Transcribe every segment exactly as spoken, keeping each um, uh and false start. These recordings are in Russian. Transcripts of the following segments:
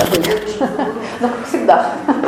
быть. Ну, как всегда.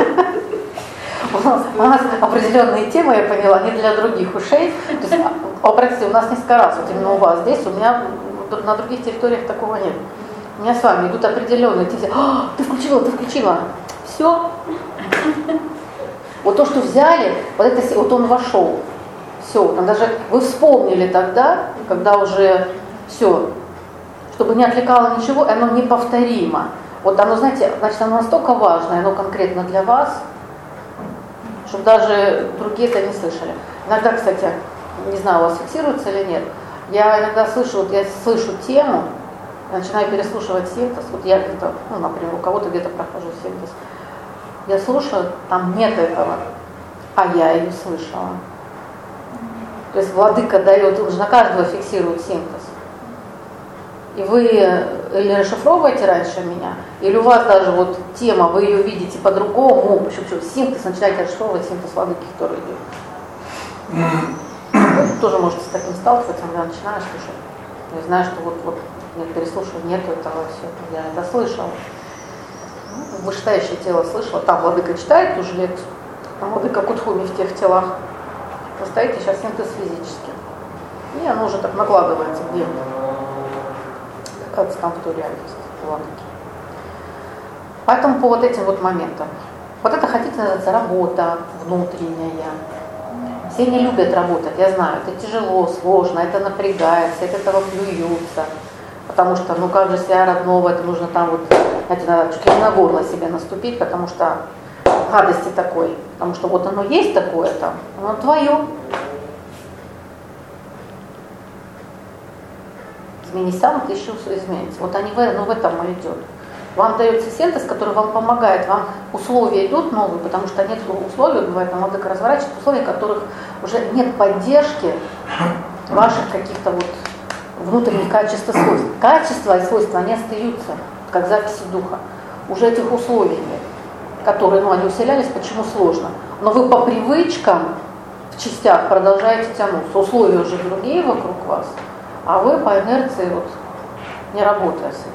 У нас, у нас определенные темы, я поняла, не для других ушей. То есть, обратите, у нас несколько раз, вот именно у вас здесь, у меня на других территориях такого нет. У меня с вами идут определенные темы. А, ты включила, ты включила. Все. Вот то, что взяли, вот, это, вот он вошел. Все. Там даже вы вспомнили тогда, когда уже все, чтобы не отвлекало ничего, оно неповторимо. Вот оно, знаете, значит, оно настолько важное, оно конкретно для вас, чтобы даже другие это не слышали. Иногда, кстати, не знаю, у вас фиксируется или нет, я иногда слышу, вот я слышу тему, начинаю переслушивать синтез, вот я где-то, ну, например, у кого-то где-то прохожу синтез, я слушаю, там нет этого, а я ее слышала. То есть владыка дает, он же на каждого фиксирует синтез. И вы или расшифровываете раньше меня, или у вас даже вот тема, вы ее видите по-другому, в общем, синтез, начинаете расшифровывать синтез владыки, который идет. Вы тоже можете с таким сталкиваться, когда начинаешь слушать. Я знаю, что вот, вот нет, переслушиваю, нету этого, все, я это слышала. Ну, вышестоящее тело слышала, там владыка читает ту же лекцию, там владыка Кутхуми в тех телах. Вы стоите, сейчас синтез физически. И оно уже так накладывается где-то. Как там в ту реальность владыки. Поэтому по вот этим вот моментам. Вот это, хотите, называется работа внутренняя. Все не любят работать, я знаю, это тяжело, сложно, это напрягается, от этого плюются. Потому что, ну как же себя родного, это нужно там вот, знаете, надо чуть ли не на горло себе наступить, потому что гадости такой. Потому что вот оно есть такое там, оно твое. Изменись сам, ты еще изменится. Вот они в, ну, в этом и идет. Вам дается синтез, который вам помогает, вам условия идут новые, потому что нет условий, бывает, там владыка разворачивает, условий, которых уже нет поддержки ваших каких-то вот внутренних качеств и свойств. Качества и свойства, они остаются, как записи духа. Уже этих условий нет, которые, ну, они усилялись, почему сложно. Но вы по привычкам в частях продолжаете тянуться. Условия уже другие вокруг вас, а вы по инерции, вот, не работая с этим.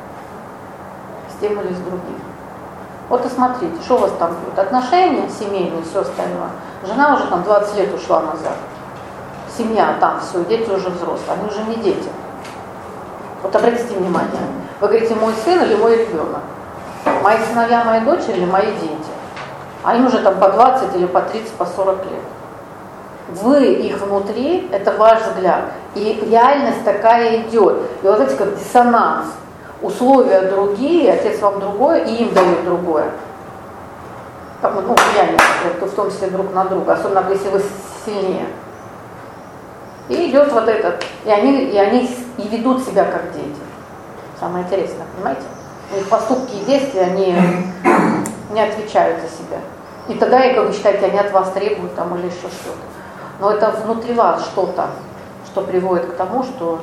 С тем или с другим. Вот и смотрите, что у вас там будет. Отношения семейные, все остальное. Жена уже там двадцать лет ушла назад. Семья там, все, дети уже взрослые, они уже не дети. Вот обратите внимание. Вы говорите, мой сын или мой ребенок? Мои сыновья, мои дочери или мои дети? Они уже там по двадцать или по тридцать, по сорок лет. Вы их внутри, это ваш взгляд. И реальность такая идет. И вот эти как диссонанс. Условия другие, отец вам другое, и им дает другое. Как, ну, влияние, в том числе друг на друга, особенно если вы сильнее. И идет вот этот, и они, и они и ведут себя как дети. Самое интересное, понимаете? Их поступки и действия, они не отвечают за себя. И тогда, как вы считаете, они от вас требуют там или еще что-то. Но это внутри вас что-то, что приводит к тому, что,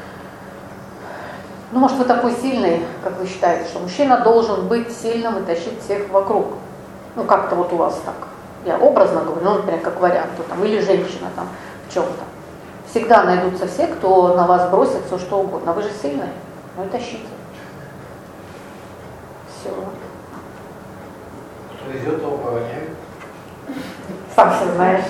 ну, может, вы такой сильный, как вы считаете, что мужчина должен быть сильным и тащить всех вокруг. Ну, как-то вот у вас так. Я образно говорю, ну, например, как вариант, там, или женщина там в чем-то. Всегда найдутся все, кто на вас бросит все, что угодно. Вы же сильный, ну и тащите. Все. Кто везет, того погоняет. Сам все знаешь.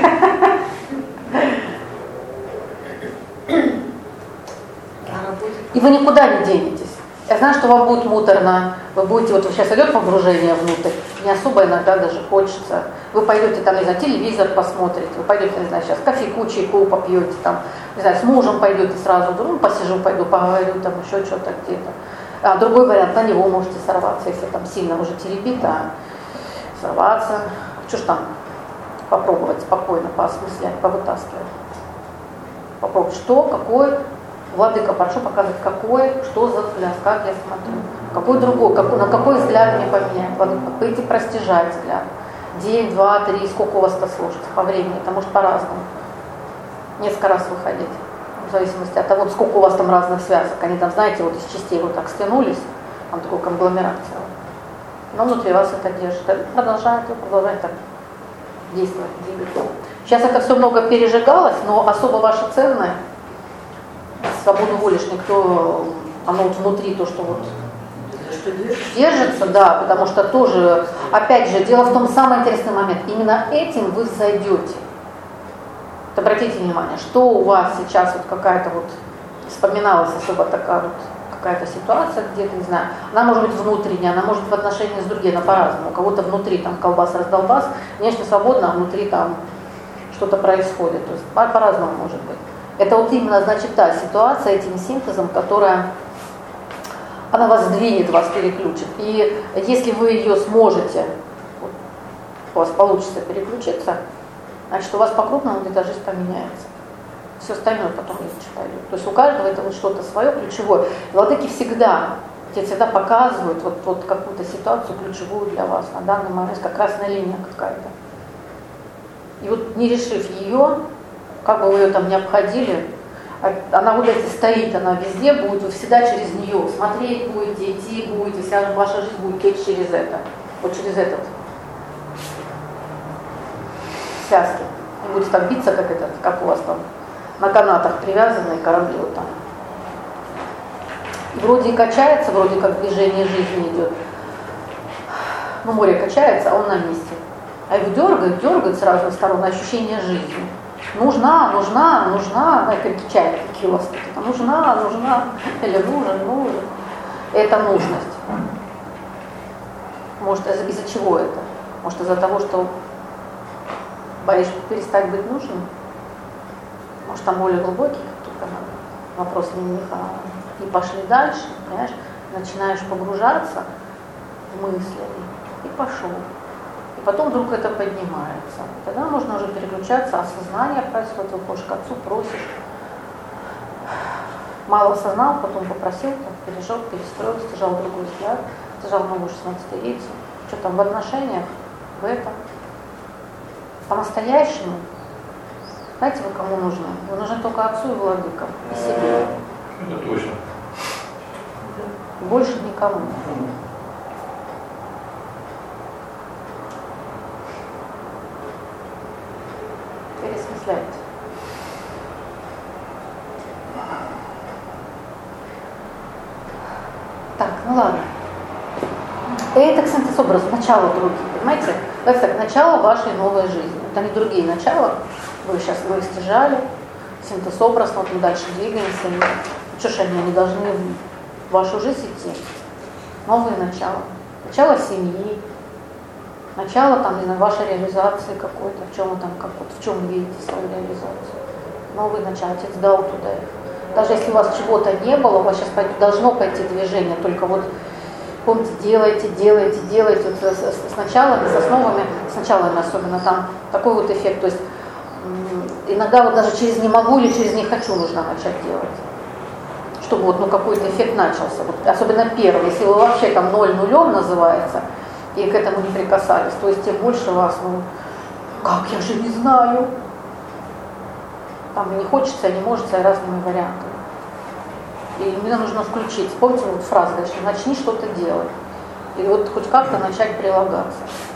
И вы никуда не денетесь. Я знаю, что вам будет муторно, вы будете, вот сейчас идет погружение внутрь, не особо иногда даже хочется. Вы пойдете там, не знаю, телевизор посмотрите, вы пойдете, не знаю, сейчас кофейку, чайку попьете, там, не знаю, с мужем пойдете сразу, ну, посижу, пойду, поговорю, там, еще что-то где-то. А другой вариант, на него можете сорваться, если там сильно уже теребит, а сорваться. Что ж там, попробовать спокойно поосмыслять, повытаскивать. Попробовать, что, какой. Владыка, прошу показать, какой, что за взгляд, как я смотрю, какой другой, какой, на какой взгляд мне поменять. Владыка, пойти простяжать взгляд. День, два, три, сколько у вас-то сложится по времени, это может по-разному. Несколько раз выходить, в зависимости от того, сколько у вас там разных связок. Они там, знаете, вот из частей вот так стянулись, там такой конгломерат целый. Но внутри вас это держит. Продолжает, продолжает так действовать, двигаться. Сейчас это все много пережигалось, но особо ваше ценное, свободу воли ж никто, оно вот внутри, то, что вот... За что Что держится? Держится, да, потому что тоже, опять же, дело в том, самый интересный момент, именно этим вы взойдете. Вот обратите внимание, что у вас сейчас вот какая-то вот, вспоминалась особо такая вот какая-то ситуация где-то, не знаю, она может быть внутренняя, она может быть в отношении с другими, она по-разному. У кого-то внутри там колбас-раздолбас, внешне свободно, а внутри там что-то происходит. То есть по-разному может быть. Это вот именно, значит, та ситуация этим синтезом, которая, она вас сдвинет, вас переключит. И если вы ее сможете, вот, у вас получится переключиться, значит, у вас по-крупному где-то жизнь поменяется. Все остальное потом легче пойдет. То есть у каждого это вот что-то свое ключевое. Владыки всегда, тебе всегда показывают вот, вот какую-то ситуацию ключевую для вас на данный момент, как красная линия какая-то. И вот не решив ее, как бы вы ее там не обходили, она вот эти стоит, она везде будет, вы всегда через нее смотреть будете, идти будете, вся ваша жизнь будет течь через это, вот через этот связки. И будете там биться, как этот, как у вас там на канатах привязанные корабли вот там. И вроде и качается, вроде как движение жизни идет. Ну, море качается, а он на месте. А его дергает, дергает с разных сторон ощущение жизни. Нужна, нужна, нужна, ну, как чайник, такие у вас такие, нужна, нужна, или нужен, нужен. Это нужность. Может, из-за чего это? Может, из-за того, что боишься перестать быть нужным? Может, там более глубокий какой-то вопрос не них, а... И пошли дальше, понимаешь? Начинаешь погружаться в мысли, и пошел. И потом вдруг это поднимается. Тогда можно уже переключаться, осознание происходит, выходишь к отцу, просишь. Мало осознал, потом попросил, там, пережил, перестроился, стяжал другой взгляд, стяжал новую шестнадцатилетие. Что там в отношениях, в этом. По-настоящему, знаете, вы кому нужны? Вы нужны только отцу и владыкам, и себе. Это точно. Больше никому. Пересмысляйте. Так, ну ладно. Это, кстати, образ, начало других, понимаете? Это так, начало вашей новой жизни. Это не другие начала. Вы сейчас вы их стяжали, синтез образ, вот мы дальше двигаемся. Ну, что ж они, они должны в вашу жизнь идти. Новые начала. Начало семьи, начало там, не знаю, вашей реализации какой-то, в чем вы там, как, вот, в чем вы видите свою реализацию. Новые начала, отец дал туда их. Даже если у вас чего-то не было, у вас сейчас должно пойти движение, только вот помните, делайте, делайте, делайте. Вот с, с началами, с основами, с началами особенно там такой вот эффект. То есть иногда вот даже через не могу или через не хочу нужно начать делать. Чтобы вот ну, какой-то эффект начался. Вот, особенно первый. Если вы вообще там ноль нулем называется, и к этому не прикасались, то есть тем больше вас, ну, как, я же не знаю. Там не хочется, не может, разными вариантами. И мне нужно включить. Помните вот фразу дальше, начни что-то делать. И вот хоть как-то начать прилагаться.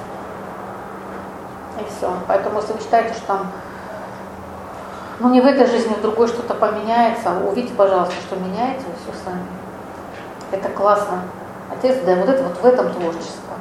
И все. Поэтому если вы считаете, что там, ну не в этой жизни, в другой что-то поменяется, увидите, пожалуйста, что меняете, вы все сами. Это классно. Отец, да, вот это вот в этом творчество.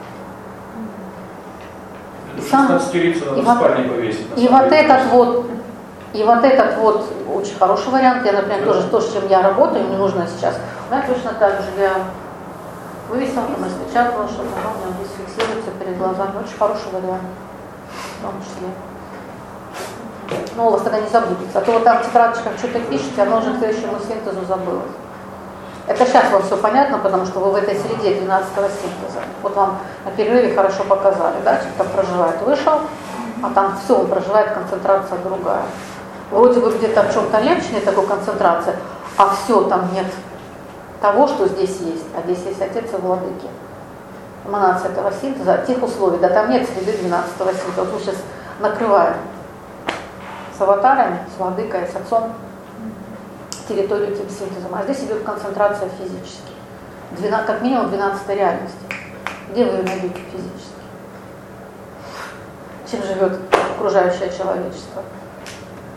И, сам, и, вот, и вот этот вот И вот этот вот очень хороший вариант. Я, например, тоже то, с чем я работаю, мне нужно сейчас. У меня точно так же, я вывесила, там распечатала, что оно у меня здесь фиксируется перед глазами. Очень хороший вариант, в том числе. Но у вас тогда не забудется. А то вот там в тетрадочках что-то пишете, оно уже к следующему синтезу забылось. Это сейчас вам все понятно, потому что вы в этой среде двенадцатого синтеза. Вот вам на перерыве хорошо показали, да, что там проживает. Вышел, а там все, он проживает, концентрация другая. Вроде бы где-то в чем-то легче, нет такой концентрации, а все, там нет того, что здесь есть. А здесь есть отец и владыки. Эманация этого синтеза, тех условий, да там нет среды двенадцатого синтеза. Вот мы сейчас накрываем с аватарами, с владыкой, с отцом территорию этим синтезом. А здесь идет концентрация физически. двенадцать, как минимум двенадцатой реальности. Где вы ее найдете физически? Чем живет окружающее человечество?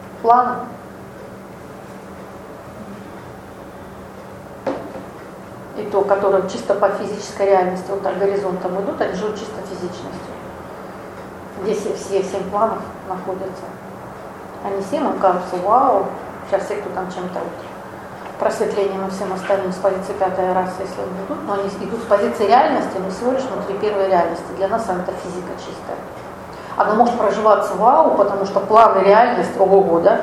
Планом. и то, которые чисто по физической реальности вот так горизонтом идут, они живут чисто физичностью. Здесь все семь планов находятся. Они семь, им кажется, вау, сейчас все, кто там чем-то вот просветлением и всем остальным с позиции пятой расы, если они идут, но они идут с позиции реальности, но всего лишь внутри первой реальности. Для нас это физика чистая. Она может проживаться вау, потому что план и реальность, ого-го, да?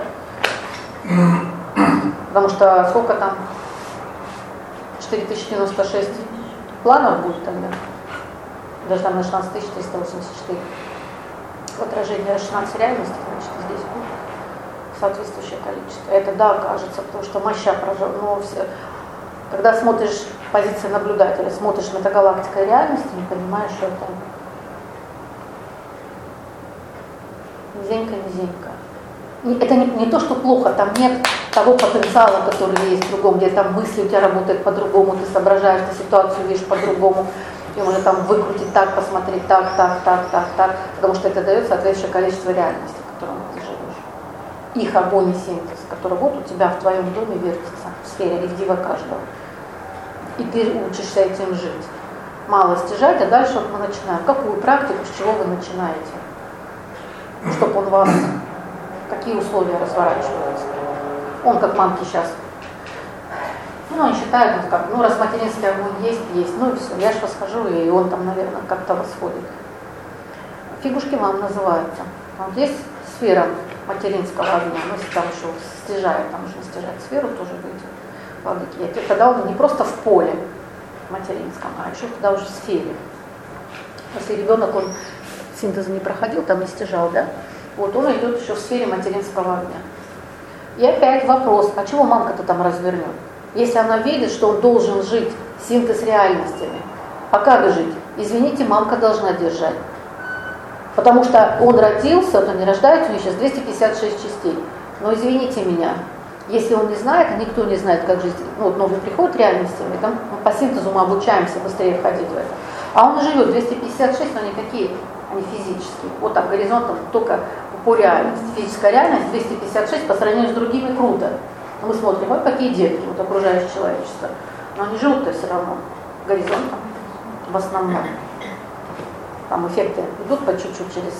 Потому что сколько там? четыре тысячи девяносто шесть планов будет тогда. Даже там на шестнадцать тысяч триста восемьдесят четыре. Отражение шестнадцать реальности, значит, здесь будет соответствующее количество. Это да, кажется, потому что моща проживает. Но все, когда смотришь позиции наблюдателя, смотришь метагалактикой реальности, не понимаешь, что это низенько-низенько. Это не, не то, что плохо, там нет того потенциала, который есть в другом, где там мысли у тебя работают по-другому, ты соображаешь, ты ситуацию видишь по-другому, и можно там выкрутить так, посмотреть так, так, так, так, так, потому что это дает соответствующее количество реальности, в котором ты живешь. Их огонь и синтез, который вот у тебя в твоем доме вертится, в сфере ревдива каждого. И ты учишься этим жить. Мало стяжать, а дальше вот мы начинаем. Какую практику, с чего вы начинаете? Чтобы он вас... Какие условия разворачиваются? Он как мамки сейчас. Ну, они считают, ну, как, ну, раз материнский огонь есть, есть, ну и все. Я же восхожу, и он там, наверное, как-то восходит. Фигушки мам называются. Вот есть сфера материнского огня, ну, если там еще стяжает, там уже стяжать сферу, тоже выйдет владыки. Тогда он не просто в поле материнском, а еще тогда уже в сфере. Если ребенок, он синтеза не проходил, там не стяжал, да? Вот он идет еще в сфере материнского огня. И опять вопрос, а чего мамка-то там развернет? Если она видит, что он должен жить синтез реальностями, а как жить? Извините, мамка должна держать. Потому что он родился, вот он не рождается, у него сейчас двести пятьдесят шесть частей. Но извините меня, если он не знает, а никто не знает, как жить, ну вот новый приход реальностями, там по синтезу мы обучаемся быстрее входить в это. А он живет двести пятьдесят шесть, но они какие? Они физические. Вот так горизонтом только по реальности. Физическая реальность двести пятьдесят шесть по сравнению с другими круто. Мы смотрим, вот какие детки, вот окружающее человечество. Но они живут-то все равно горизонтом в основном. Там эффекты идут по чуть-чуть через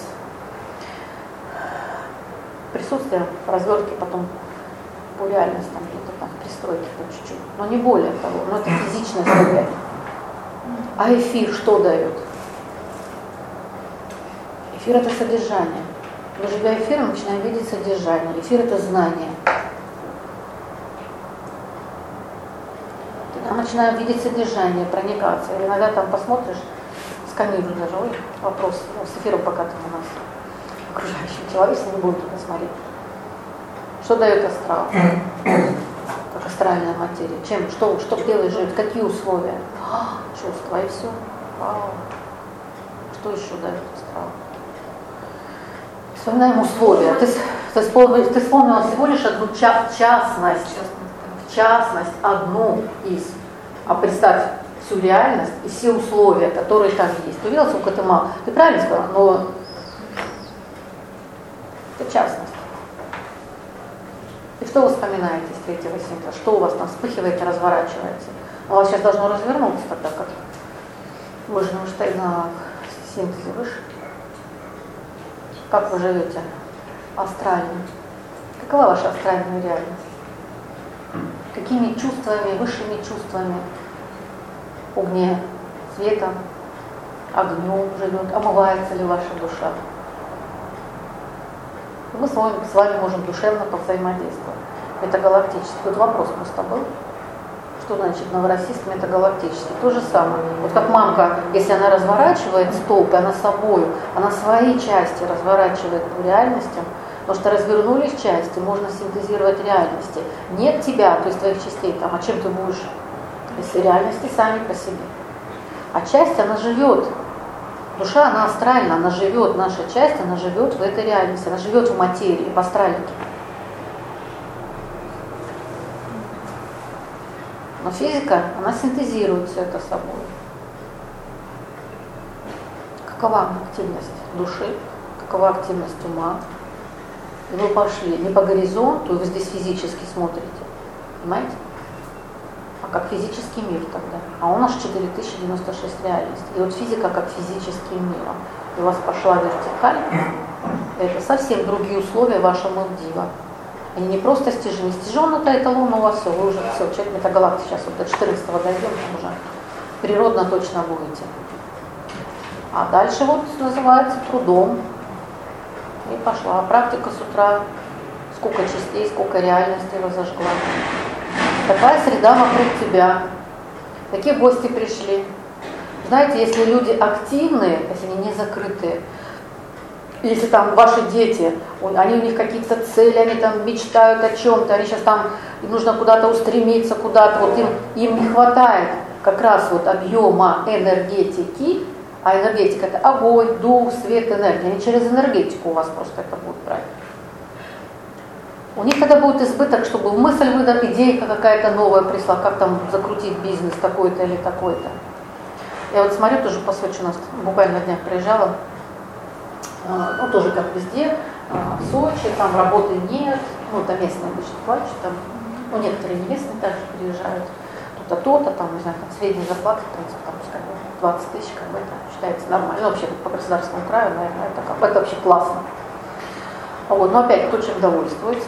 присутствие, развертки, потом по реальности, там где-то там пристройки по чуть-чуть. Но не более того, но это физичное состояние. А эфир что дает? Эфир – это содержание. Мы, живя эфиром, начинаем видеть содержание. Эфир – это знание. Тогда начинаем видеть содержание, проникаться. Или иногда там посмотришь, сканируешь даже, ой, вопрос, ну, с эфиром пока там у нас окружающим человечеством, не будем туда смотреть. Что дает астрал? Как астральная материя. Чем, что, что делает жить, какие условия? А, чувства и все. Вау. Что еще дает астрал? Вспоминаем условия. Ты, ты, вспомнила, ты вспомнила всего лишь одну ча- частность, частность, одну из. А представь всю реальность и все условия, которые там есть. Ты увидела, сколько ты мало? Ты правильно сказала, но это частность. И что вы вспоминаете из третьего синтеза? Что у вас там вспыхивает и разворачивается? У вас сейчас должно развернуться тогда, как вы же не стоите на синтезе выше. Как вы живете астрально? Какова ваша астральная реальность? Какими чувствами, высшими чувствами, огне, светом, огнем живет? Омывается ли ваша душа? И мы с вами, с вами можем душевно повзаимодействовать. Метагалактически. Тут вопрос просто был. Что значит новороссийск метагалактический? То же самое. Вот как мамка, если она разворачивает столб, она собою, она свои части разворачивает по реальностям, потому что развернулись части, можно синтезировать реальности. Нет тебя, то есть твоих частей там, а чем ты будешь? Если реальности сами по себе. А часть, она живет. Душа, она астральна, она живет, наша часть, она живет в этой реальности, она живет в материи, в астральнике. Но физика, она синтезирует все это собой. Какова активность души, какова активность ума. И вы пошли не по горизонту, и вы здесь физически смотрите. Понимаете? А как физический мир тогда. А у нас четыре тысячи девяносто шесть реальностей. И вот физика как физический мир. И у вас пошла вертикаль. Это совсем другие условия вашего Мавдива. Они не просто стяжены. Стяжен-то эталон у вас все, вы уже все, человек метагалактики, сейчас вот до четырнадцатого дойдем, там уже природно точно будете. А дальше вот называется трудом. И пошла. Практика с утра. Сколько частей, сколько реальностей разожгла. Такая среда вокруг тебя. Такие гости пришли. Знаете, если люди активные, если они не закрытые, если там ваши дети, они у них какие-то цели, они там мечтают о чем-то, они сейчас там, им нужно куда-то устремиться, куда-то, вот им, им не хватает как раз вот объема энергетики, а энергетика это огонь, дух, свет, энергия. Они через энергетику у вас просто это будут брать. У них тогда будет избыток, чтобы мысль выдать, идейка какая-то новая пришла, как там закрутить бизнес такой-то или такой-то. Я вот смотрю, тоже по Сочи у нас буквально на днях приезжала, ну тоже как везде, в Сочи, там работы нет, ну там местные обычно плачут, там, ну некоторые не местные также приезжают, то-то, то-то, там, не знаю, там средняя зарплата, в принципе, там, пускай двадцать тысяч, как бы это считается нормально, ну, вообще по государственному краю, наверное, это, как, это вообще классно. Вот, но опять тот человек довольствуется.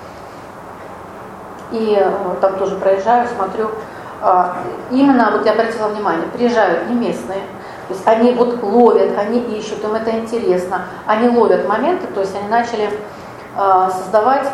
И э, там тоже проезжаю, смотрю. Э, именно, вот я обратила внимание, приезжают не местные. То есть они вот ловят, они ищут, им это интересно. Они ловят моменты, то есть они начали э, создавать.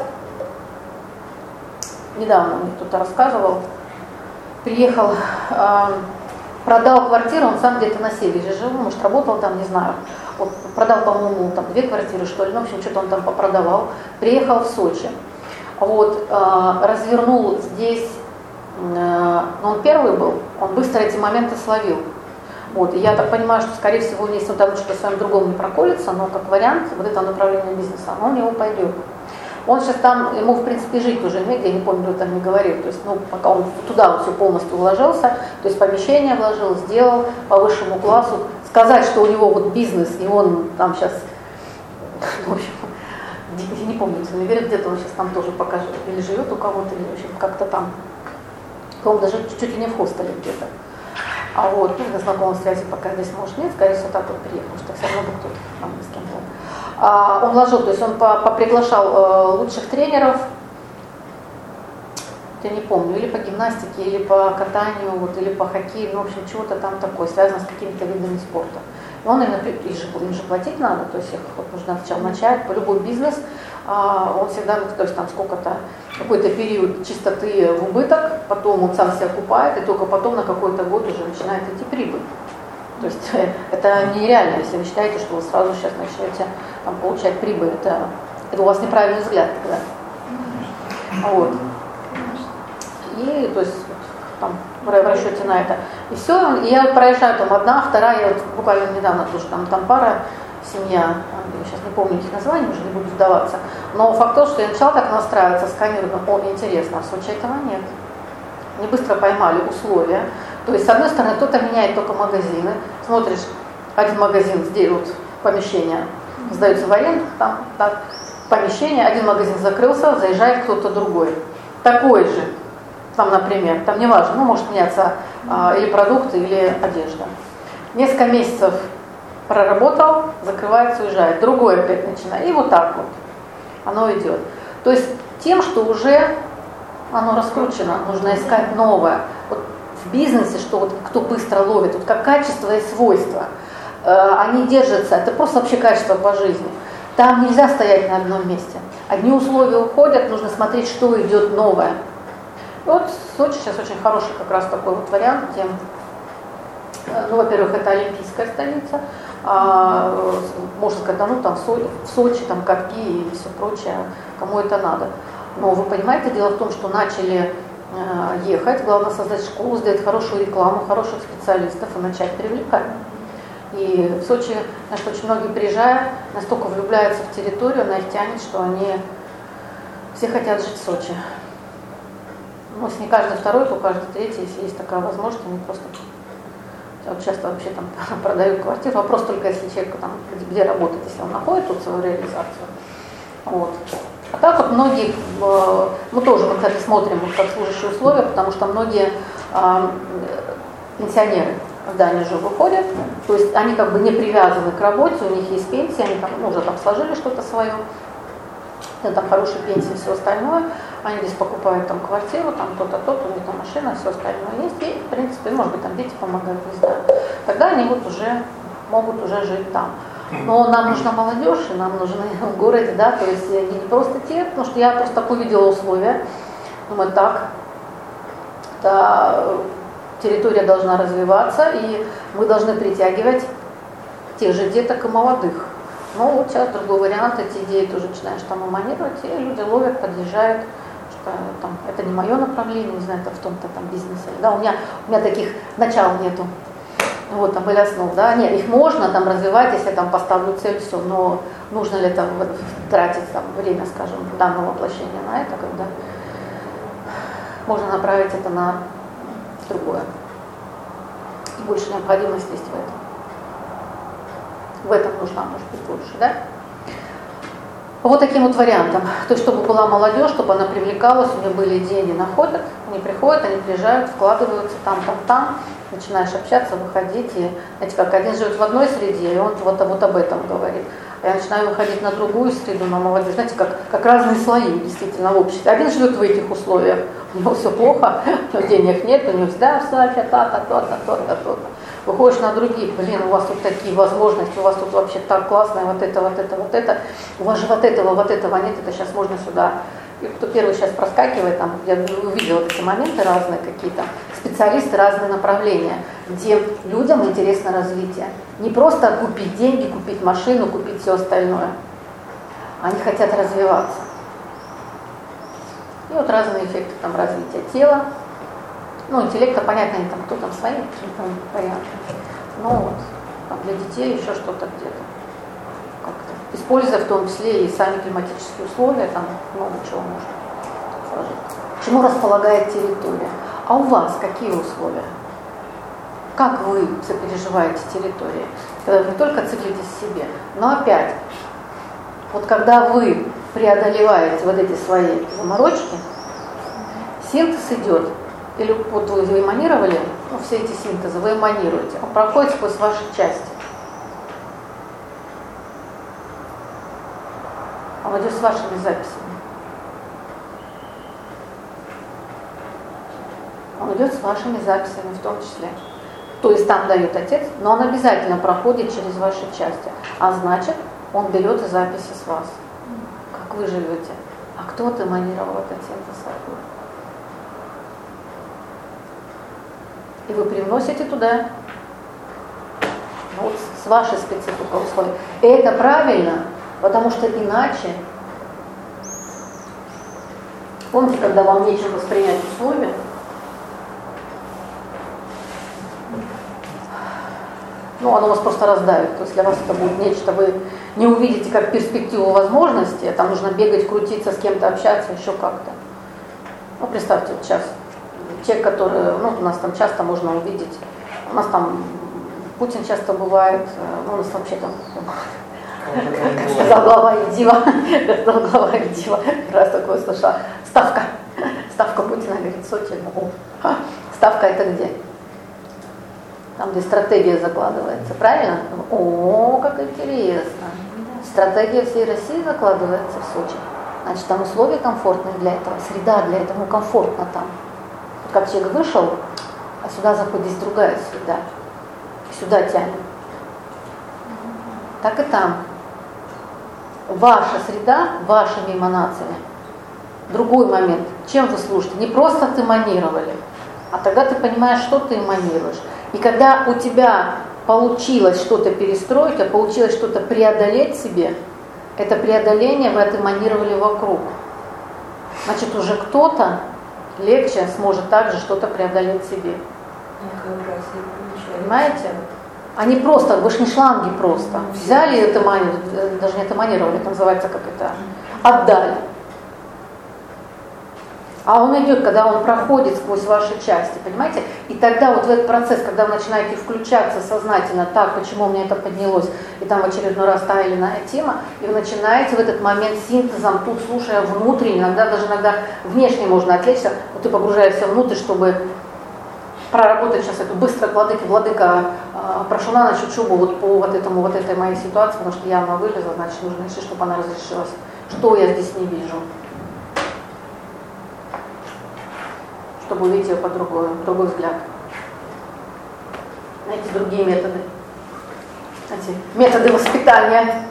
Недавно мне кто-то рассказывал. Приехал, э, продал квартиру, он сам где-то на севере жил, может работал там, не знаю. Вот, продал, по-моему, там две квартиры, что ли, ну, в общем, что-то он там попродавал. Приехал в Сочи, вот, э, развернул здесь, э, ну, он первый был, он быстро эти моменты словил. Вот, и я так понимаю, что, скорее всего, если он там что-то с вами другом не проколется, но как вариант, вот это направление бизнеса, оно у него пойдет. Он сейчас там, ему, в принципе, жить уже негде, я не помню, кто там не говорил, то есть, ну, пока он туда вот все полностью вложился, то есть помещение вложил, сделал по высшему классу. Сказать, что у него вот бизнес, и он там сейчас, в общем, я не помню, если не верит, где-то он сейчас там тоже покажет, или живет у кого-то, или, в общем, как-то там, по-моему, даже чуть ли не в хостеле где-то. А вот, ну, на знакомой связи пока здесь, может, нет, скорее всего, так вот приехал, что все равно бы кто-то там с кем был. А, он вложил, то есть он поприглашал э, лучших тренеров, я не помню, или по гимнастике, или по катанию, вот, или по хоккею, ну, в общем, чего-то там такое, связано с какими-то видами спорта. И он им, им, же, им же платить надо, то есть их вот, нужно сначала начать, по любой бизнес, а, он всегда, ну, то есть там сколько-то, какой-то период чистоты в убыток, потом он сам себя окупает, и только потом на какой-то год уже начинает идти прибыль. То есть это нереально, если вы считаете, что вы сразу сейчас начнете там, получать прибыль, это, это у вас неправильный взгляд тогда. Вот. И то есть там в расчете на это. И все, и я проезжаю там одна, вторая, я вот буквально недавно тоже там, там пара, семья, я сейчас не помню их названий, уже не буду сдаваться. Но факт тот, что я начала так настраиваться, сканировать, о, интересно, а в Сочи этого нет. Они быстро поймали условия. То есть, с одной стороны, кто-то меняет только магазины. Смотришь, один магазин здесь вот помещение сдается в аренду, там так, помещение, один магазин закрылся, заезжает кто-то другой. Такой же. Там, например, там не важно, ну, может меняться а, или продукты, или одежда. Несколько месяцев проработал, закрывается, уезжает. Другой опять начинает. И вот так вот оно идет. То есть тем, что уже оно раскручено, нужно искать новое. Вот в бизнесе, что вот кто быстро ловит, вот как качество и свойства, э, они держатся, это просто вообще качество по жизни. Там нельзя стоять на одном месте. Одни условия уходят, нужно смотреть, что идет новое. И вот Сочи сейчас очень хороший как раз такой вот вариант, где, ну, во-первых, это олимпийская столица, а, можно сказать, да, ну, там в Сочи, там катки и все прочее, кому это надо. Но вы понимаете, дело в том, что начали э, ехать, главное создать школу, сделать хорошую рекламу, хороших специалистов и начать привлекать. И в Сочи, значит, очень многие приезжают, настолько влюбляются в территорию, она их тянет, что они все хотят жить в Сочи. Ну, если не каждый второй, то каждый третий, если есть такая возможность, они просто вот часто вообще там продают квартиру. Вопрос только, если человек там, где, где работает, если он находит тут свою реализацию. Вот. А так вот многие, мы тоже, мы, кстати, смотрим как служащие условия, потому что многие а, пенсионеры в здание уже выходят, то есть они как бы не привязаны к работе, у них есть пенсия, они там, ну, уже там сложили что-то свое, там хорошие пенсии и все остальное, они здесь покупают там квартиру, там то-то, то-то, у них там машина, все остальное есть, и в принципе, может быть, там дети помогают, не знаю. Тогда они вот уже могут уже жить там. Но нам нужна молодежь, и нам нужны в городе, да, то есть не просто те, потому что я просто так увидела условия, думаю, так, да, территория должна развиваться, и мы должны притягивать тех же деток и молодых. Но вот сейчас другой вариант, эти идеи тоже начинаешь там эманировать, и люди ловят, подъезжают, что там, это не мое направление, не знаю, это в том-то там бизнесе. Да, у меня, у меня таких начал нету. Вот, там были основы, да, нет, их можно там развивать, если я там поставлю цель, все, но нужно ли там тратить там время, скажем, данного воплощения на это, когда можно направить это на другое. И больше необходимость есть в этом. В этом нужна, может быть, больше, да? Вот таким вот вариантом. То есть, чтобы была молодежь, чтобы она привлекалась, у нее были идеи, они находят, они приходят, они приезжают, вкладываются там, там, там, начинаешь общаться, выходить, и, знаете, как один живет в одной среде, и он вот, вот об этом говорит. А я начинаю выходить на другую среду, на молодежь, знаете, как, как разные слои, действительно, в обществе. Один живет в этих условиях, у него все плохо, у него денег нет, у него всегда всякие, то-то, то-то, то-то, то-то. Выходишь на другие, блин, у вас тут такие возможности, у вас тут вообще так классно, вот это, вот это, вот это, у вас же вот этого, вот этого нет, это сейчас можно сюда. И кто первый сейчас проскакивает, там, я увидела эти моменты разные какие-то, специалисты, разные направления, где людям интересно развитие. Не просто купить деньги, купить машину, купить все остальное. Они хотят развиваться. И вот разные эффекты там развития тела. Ну, интеллекта, понятно, они там, кто там свои, там варианты. Ну вот, там для детей еще что-то где-то. Как-то. Используя в том числе и сами климатические условия, там много чего можно сложить. Чему располагает территория? А у вас какие условия? Как вы сопереживаете территории? Когда вы не только циклитесь в себе, но опять, вот когда вы преодолеваете вот эти свои заморочки, синтез идет. Или вот вы эманировали, ну, все эти синтезы, вы эманируете, он проходит сквозь ваши части. Он идет с вашими записями. Он идет с вашими записями в том числе. То есть там дает отец, но он обязательно проходит через ваши части. А значит, он берет и записи с вас. Как вы живете. А кто эманировал этот синтез? И вы привносите туда вот, с вашей спецификой условий. И это правильно, потому что иначе, помните, когда вам нечем воспринять условия, ну, оно вас просто раздавит. То есть для вас это будет нечто, вы не увидите как перспективу возможности, там нужно бегать, крутиться, с кем-то общаться, еще как-то. Ну, представьте, вот сейчас. Человек, который, ну, у нас там часто можно увидеть, у нас там Путин часто бывает, ну, у нас вообще там, как сказал глава Едива, как сказал глава Едива, раз такое слышала, ставка, ставка Путина, говорит, Сочи, ну, ставка это где? Там, где стратегия закладывается, правильно? О, как интересно, стратегия всей России закладывается в Сочи, значит, там условия комфортные для этого, среда для этого, ну, комфортно там. Как человек вышел, а сюда заходит здесь другая среда, сюда тянет. Так и там. Ваша среда, вашими эманациями. Другой момент. Чем вы служите? Не просто ты эманировали, а тогда ты понимаешь, что ты эманируешь. И когда у тебя получилось что-то перестроить, а получилось что-то преодолеть себе, это преодоление вы отэманировали вокруг. Значит, уже кто-то легче сможет также что-то преодолеть себе. Понимаете? Они просто, вы ж не шланги просто. Взяли это, даже не отэманировали, это называется как это, отдали. А он идет, когда он проходит сквозь ваши части, понимаете? И тогда вот в этот процесс, когда вы начинаете включаться сознательно, так, почему у меня это поднялось, и там в очередной раз та или иная тема, и вы начинаете в этот момент синтезом, тут слушая внутренне, иногда даже иногда внешне можно отвлечься, но ты погружаешься внутрь, чтобы проработать сейчас эту быстро, владыка, владыка, э, прошу на ночь учебу вот по вот этому, вот этой моей ситуации, потому что явно вылезла, значит, нужно решить, чтобы она разрешилась. Что я здесь не вижу? Чтобы увидеть ее под другой, другой взгляд. Найти другие методы. Эти методы воспитания.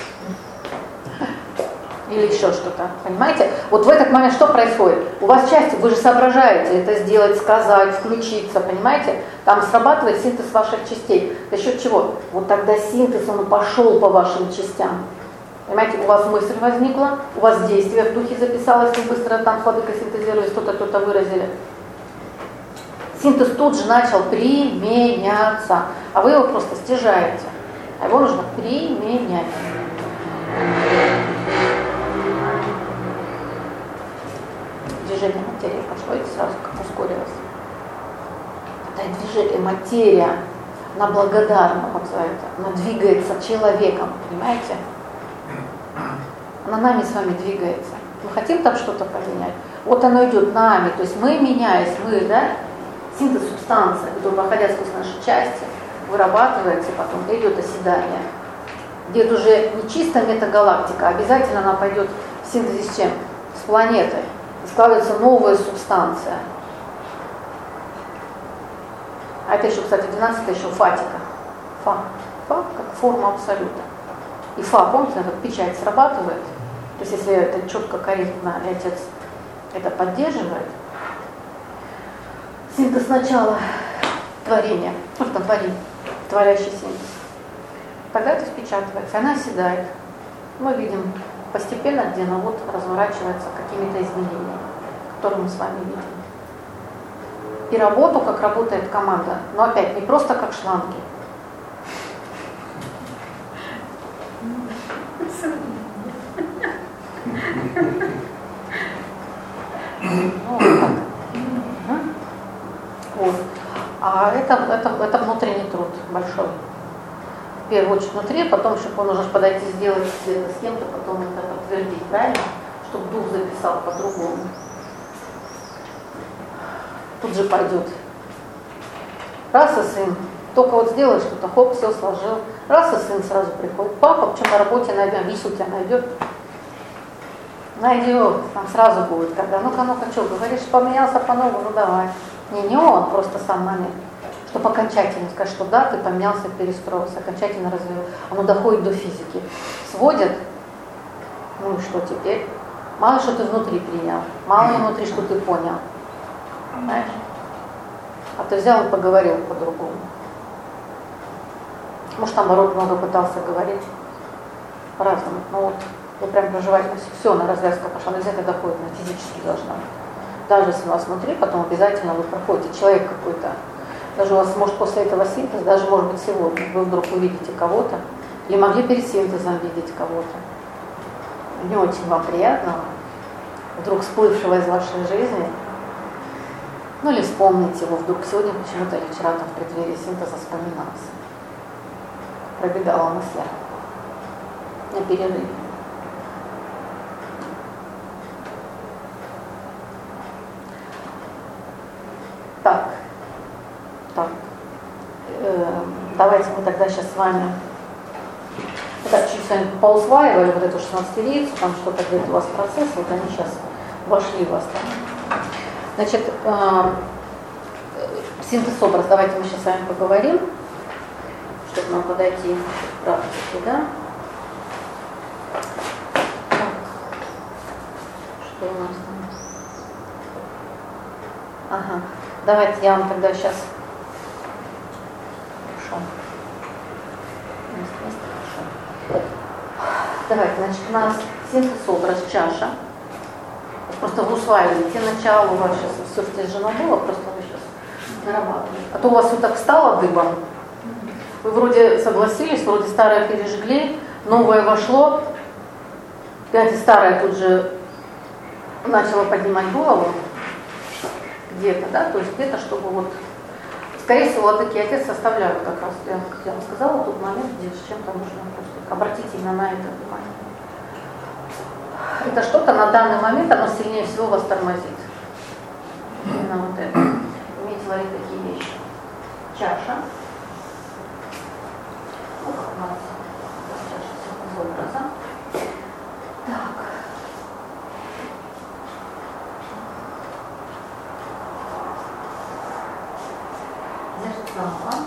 Или еще что-то. Понимаете? Вот в этот момент что происходит? У вас части, вы же соображаете это сделать, сказать, включиться, понимаете? Там срабатывает синтез ваших частей. За счет чего? Вот тогда синтез, он пошел по вашим частям. Понимаете, у вас мысль возникла, у вас действие в духе записалось, вы быстро там владыка синтезировали, что-то, что-то выразили. Синтез тут же начал применяться, а вы его просто стяжаете. А его нужно применять. Движение материи пошло, и сразу как ускорилось. Это движение, материя, она благодарна вот за это, она двигается человеком, понимаете? Она нами с вами двигается. Мы хотим там что-то поменять, вот оно идет нами, то есть мы, меняясь, мы, да, синтез субстанции, который, проходя сквозь наши части, вырабатывается, потом идет оседание. Где это уже не чисто метагалактика, а обязательно она пойдет в синтезе с чем? С планетой. И складывается новая субстанция. А это еще, кстати, двенадцатая еще фатика. Фа. Фа как форма абсолюта. И фа, помните, как печать срабатывает. То есть если это четко, корректно, и отец это поддерживает, синтез начала творения, ну что творение, творящий синтез, тогда это впечатывается, она оседает. Мы видим постепенно, где она вот разворачивается какими-то изменениями, которые мы с вами видим. И работу, как работает команда, но опять не просто как шланги. Ну, вот, вот. А это, это, это внутренний труд большой. В первую очередь внутри, потом еще нужно подойти, сделать с кем-то, потом это подтвердить, правильно? Чтобы дух записал по-другому. Тут же пойдет. Раз и сын. Только вот сделай что-то, хоп, все сложил. Раз и сын сразу приходит. Папа, почему на работе найдем? Вису тебя найдет. Найдет, там сразу будет, когда, ну-ка, ну-ка, что, говоришь, поменялся по-новому, ну давай. Не, не он, просто сам момент. Чтобы окончательно сказать, что да, ты поменялся, перестроился, окончательно развил. Оно доходит до физики. Сводят, ну и что теперь? Мало что ты внутри принял, мало ли внутри, что ты понял. Знаешь? А ты взял и поговорил по-другому. Может, наоборот, много пытался говорить по-разному. Ну вот, вы прям проживаете все на развязку пошла, но нельзя, когда доходит, на физически должна быть. Даже если у вас внутри, потом обязательно вы проходите, человек какой-то. Даже у вас, может, после этого синтеза, даже, может быть, сегодня вы вдруг увидите кого-то, или могли перед синтезом видеть кого-то. Не очень вам приятного, вдруг всплывшего из вашей жизни. Ну или вспомните его вдруг сегодня почему-то или вчера там в преддверии синтеза вспоминался. Пробегала мысля на перерыве. Так, так. Э, давайте мы тогда сейчас с вами так, чуть с вами поусваивали вот эту шестнадцатилетию, там что-то где-то у вас процесс, вот они сейчас вошли в вас там. Значит, э, синтез-образ, давайте мы сейчас с вами поговорим, чтобы нам подойти к практике, да? Так, что у нас там? Ага, давайте я вам тогда сейчас... Хорошо. Хорошо. Давайте, значит, у нас синтез-образ, чаша. Просто вы усваиваете начало, у вас сейчас все втяжено было, просто вы сейчас нарабатываете. А то у вас все так встало дыбом. Вы вроде согласились, вроде старое пережгли, новое вошло. Опять старое тут же начало поднимать голову. Где-то, да, то есть где-то, чтобы вот... Скорее всего, владыки отец составляют как раз, как я вам сказала, тот момент, где с чем-то нужно просто обратить именно на это внимание. Это что-то на данный момент, оно сильнее всего вас тормозит. Именно вот это. Имейте в говорить такие вещи. Чаша. Ну, как у нас чаша из образа. Так. Зеркало.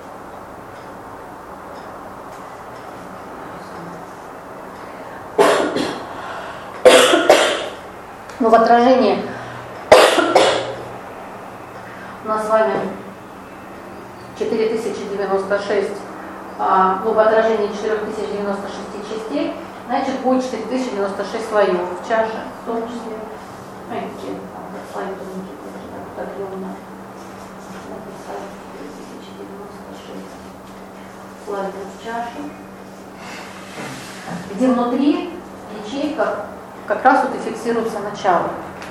Ну, в отражении у нас с вами четыре тысячи девяносто шесть, а, ну, в отражении четыре тысячи девяносто шесть частей, значит, будет четыре тысячи девяносто шесть слоев в чаше, в том числе. Видите, слои тоненькие, так ровно. Написать четыре тысячи девяносто шесть слоев в чаше, где внутри ячейка как раз вот и фиксируется начало.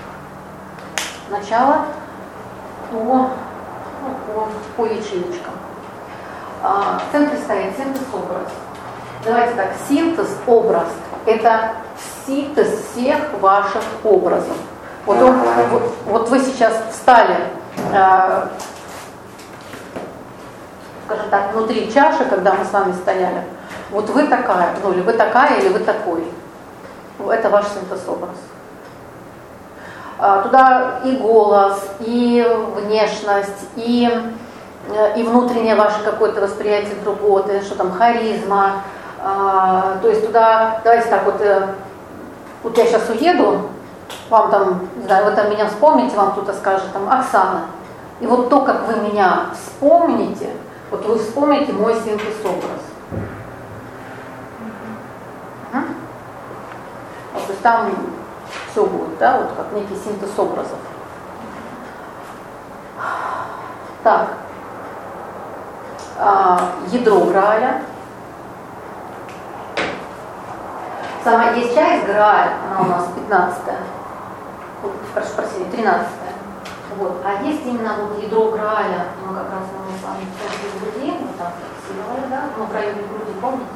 Начало по, ну, по, по ячеечкам. А, в центре стоит синтез-образ. Давайте так, синтез-образ – это синтез всех ваших образов. Вот, он, вот, вот вы сейчас встали, а, скажем так, внутри чаши, когда мы с вами стояли. Вот вы такая, ну или вы такая, или вы такой. Это ваш синтез-образ. Туда и голос, и внешность, и, и внутреннее ваше какое-то восприятие другого, что там, харизма. То есть туда, давайте так вот, вот я сейчас уеду, вам там, не знаю, вы там меня вспомните, вам кто-то скажет, там, Оксана. И вот то, как вы меня вспомните, вот вы вспомните мой синтез-образ. То есть там все будет, да, вот как некий синтез образов. Так, а, ядро Грааля. Сама есть часть Грааля, она у нас пятнадцатая, прошу прощения, тринадцатая. Вот. А есть именно вот ядро Грааля, ну как раз мы с вами в центре груди, вот так фиксировали, да, ну в районе груди, помните?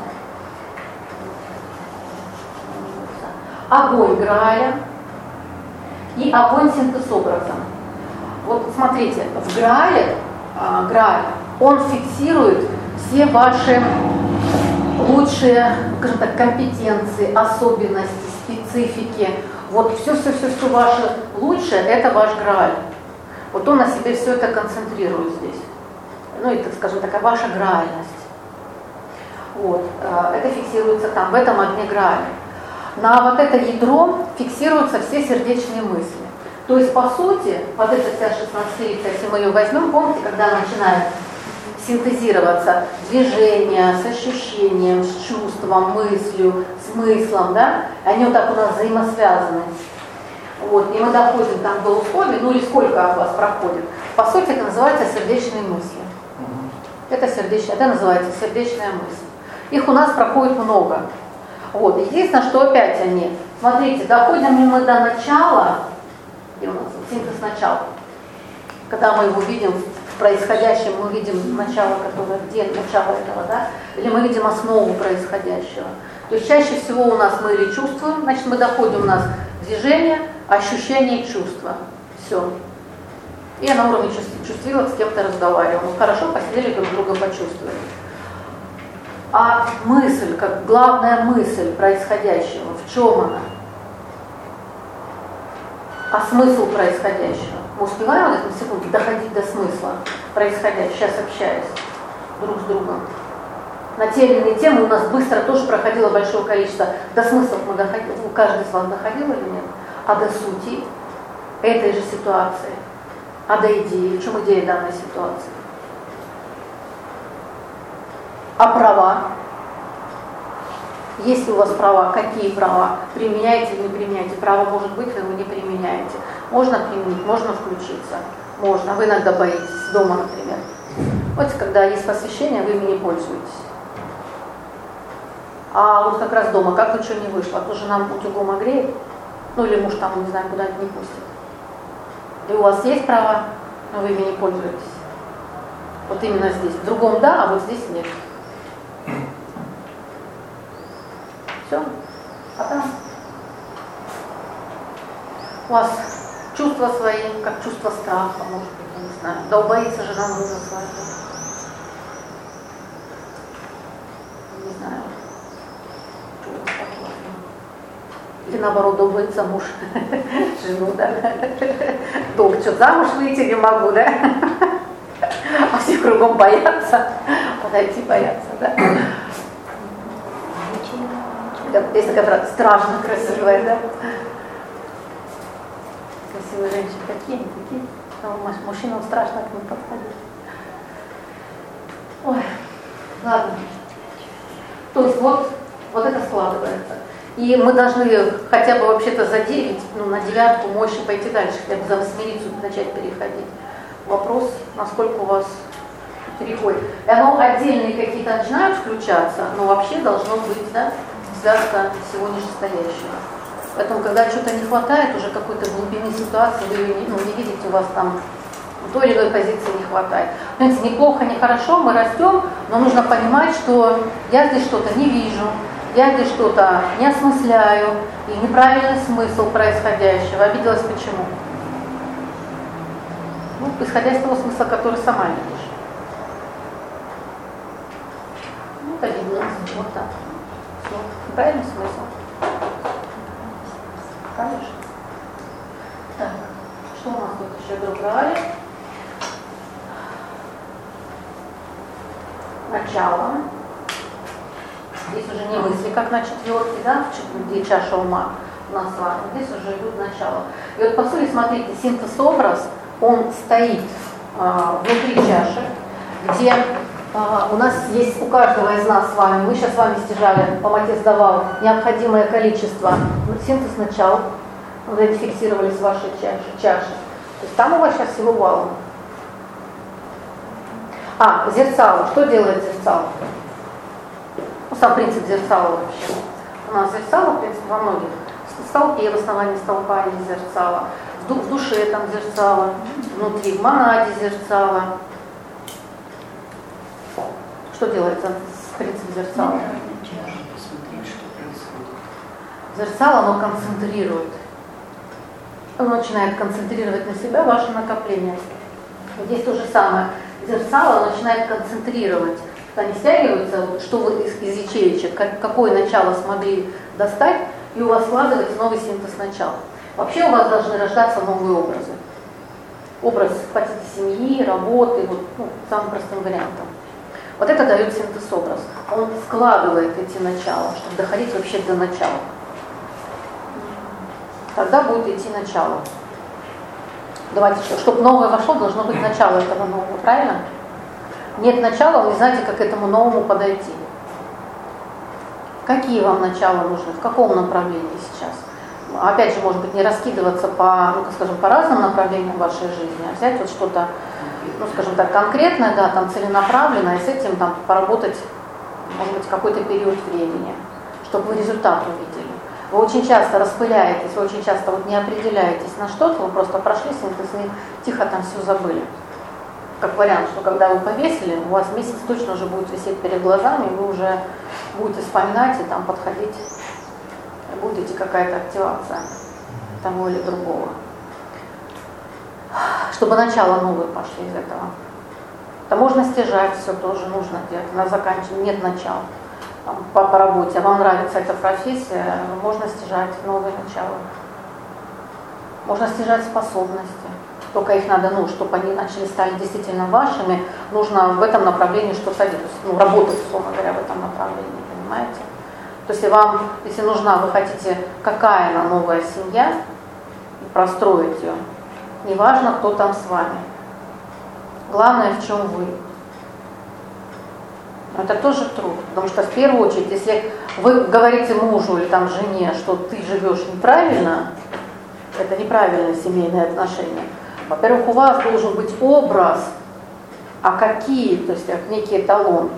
Огонь Грааля и огонь синтез-образа. Вот смотрите, в Граале, а, Грааль, он фиксирует все ваши лучшие, скажем так, компетенции, особенности, специфики. Вот все-все-все ваше лучшее, это ваш Грааль. Вот он на себе все это концентрирует здесь. Ну и, так скажем, такая ваша граальность. Вот, а, это фиксируется там, в этом огне Грааля. На вот это ядро фиксируются все сердечные мысли. То есть, по сути, вот эта вся шестнадцатирица, если мы ее возьмем, помните, когда она начинает синтезироваться движение с ощущением, с чувством, мыслью, смыслом, да, они вот так у нас взаимосвязаны. Вот, и мы доходим там до условий, ну или сколько от вас проходит. По сути, это называется сердечные мысли. Это сердечная, это называется сердечная мысль. Их у нас проходит много. Вот. Единственное, что опять они, смотрите, доходим ли мы до начала, где у нас синтез начала, когда мы его видим в происходящем, мы видим начало, которое, где начало этого, да, или мы видим основу происходящего. То есть чаще всего у нас мы или чувствуем, значит мы доходим у нас движение, ощущение, чувство. Все. И я на уровне чувствилок с кем-то разговаривала. Мы хорошо посидели, друг друга почувствовали. А мысль, как главная мысль происходящего, в чем она? А смысл происходящего? Мы успеваем вот на секунду доходить до смысла происходящего, сейчас общаясь друг с другом. На те или иные темы у нас быстро тоже проходило большое количество. До смыслов мы доходили, каждый из вас доходил или нет? А до сути этой же ситуации? А до идеи? В чем идея данной ситуации? А права? Есть ли у вас права? Какие права? Применяете или не применяете? Право может быть, вы его не применяете. Можно применить, можно включиться. Можно. Вы иногда боитесь. Дома, например. Вот когда есть посвящение, вы ими не пользуетесь. А вот как раз дома, как бы что не вышло, а то жена утюгом огреет, ну или муж там, не знаю, куда-нибудь не пустит. И у вас есть права, но вы ими не пользуетесь. Вот именно здесь. В другом да, а вот здесь нет. Все. А там у вас чувства свои, как чувство страха, может быть, Не знаю. Да убоится жена мужа свадьбы. Не знаю. Что у вас такое? Или наоборот, да убоится муж жену, да? Долго что, замуж выйти не могу, да? А все кругом боятся. Подойти боятся, да? Есть такая фраза, страшно красивая, да? Красивые женщины такие, такие. Мужчинам страшно к ним подходить. Ой, ладно. То есть вот, вот это складывается. И мы должны хотя бы вообще-то за девять, ну, на девятку мощи пойти дальше, хотя бы за восьмерицу начать переходить. Вопрос, насколько у вас переходит. И оно отдельные какие-то начинают включаться, но вообще должно быть, да, связка всего нижестоящего. Поэтому, когда что-то не хватает, уже какой-то глубины ситуации, вы ее не, ну, не видите, у вас там той или иной позиции не хватает. Понимаете, неплохо, нехорошо, мы растем, но нужно понимать, что я здесь что-то не вижу, я здесь что-то не осмысляю, и неправильный смысл происходящего. Обиделась почему? Ну, исходя из того смысла, который сама видишь. Ну, это обиделась, вот так. Все. Правильный смысл? Конечно. Так, что у нас тут еще другая? Начало. Здесь уже не мысли, как на четверке, да, где чаша ума у нас с вами. Здесь уже идут начало. И вот по сути, смотрите, синтез-образ, он стоит а, внутри чаши, где а, у нас есть у каждого из нас с вами, мы сейчас с вами стяжали, Поматес давал необходимое количество синтез начал, вы фиксировались в вашей чаше, чаше. То есть там у вас сейчас всего валом. А, зерцало. Что делает зерцало? Ну, сам принцип зерцала вообще. У нас зерцало, в принципе, во многих. В столпе, в основании столпа есть зерцало. В, ду- в душе там зерцало. Внутри, в монаде зерцало. Что делается с принципом зерцала? Зерцало, оно концентрирует. Оно начинает концентрировать на себя ваше накопление. Здесь то же самое. Зерцало начинает концентрировать. Они стягиваются, что вы из, из ячеечек, как, какое начало смогли достать, и у вас складывается новый синтез начала. Вообще у вас должны рождаться новые образы. Образ, хотите, семьи, работы, вот, ну, самым простым вариантом. Вот это дает синтез-образ. Он складывает эти начала, чтобы доходить вообще до начала. Тогда будет идти начало. Давайте, чтобы новое вошло, должно быть начало этого нового, правильно? Нет начала, вы не знаете, как к этому новому подойти. Какие вам начала нужны, в каком направлении сейчас? Опять же, может быть, не раскидываться по, ну, скажем, по разным направлениям вашей жизни, а взять вот что-то, ну, скажем так, конкретное, да, там целенаправленное, и с этим там поработать, может быть, какой-то период времени, чтобы вы результат увидели. Вы очень часто распыляетесь, вы очень часто вот не определяетесь на что-то, вы просто прошли синтез и тихо там все забыли. Как вариант, что когда вы повесили, у вас месяц точно уже будет висеть перед глазами, и вы уже будете вспоминать и там подходить, будет идти какая-то активация того или другого. Чтобы начало новые пошли из этого. Да можно стяжать, все тоже нужно делать. На заканчивании нет начала. Там, по, по работе, а вам нравится эта профессия, можно стяжать новые начала. Можно стяжать способности. Только их надо, ну, чтобы они начали стали действительно вашими, нужно в этом направлении что-то делать, ну, работать, условно говоря, в этом направлении, понимаете? То есть, если вам, если нужна, вы хотите, какая она новая семья, простроить ее, неважно, кто там с вами. Главное, в чем вы. Это тоже труд, потому что в первую очередь, если вы говорите мужу или там жене, что ты живешь неправильно, это неправильное семейное отношение. Во-первых, у вас должен быть образ, а какие, то есть некий эталон.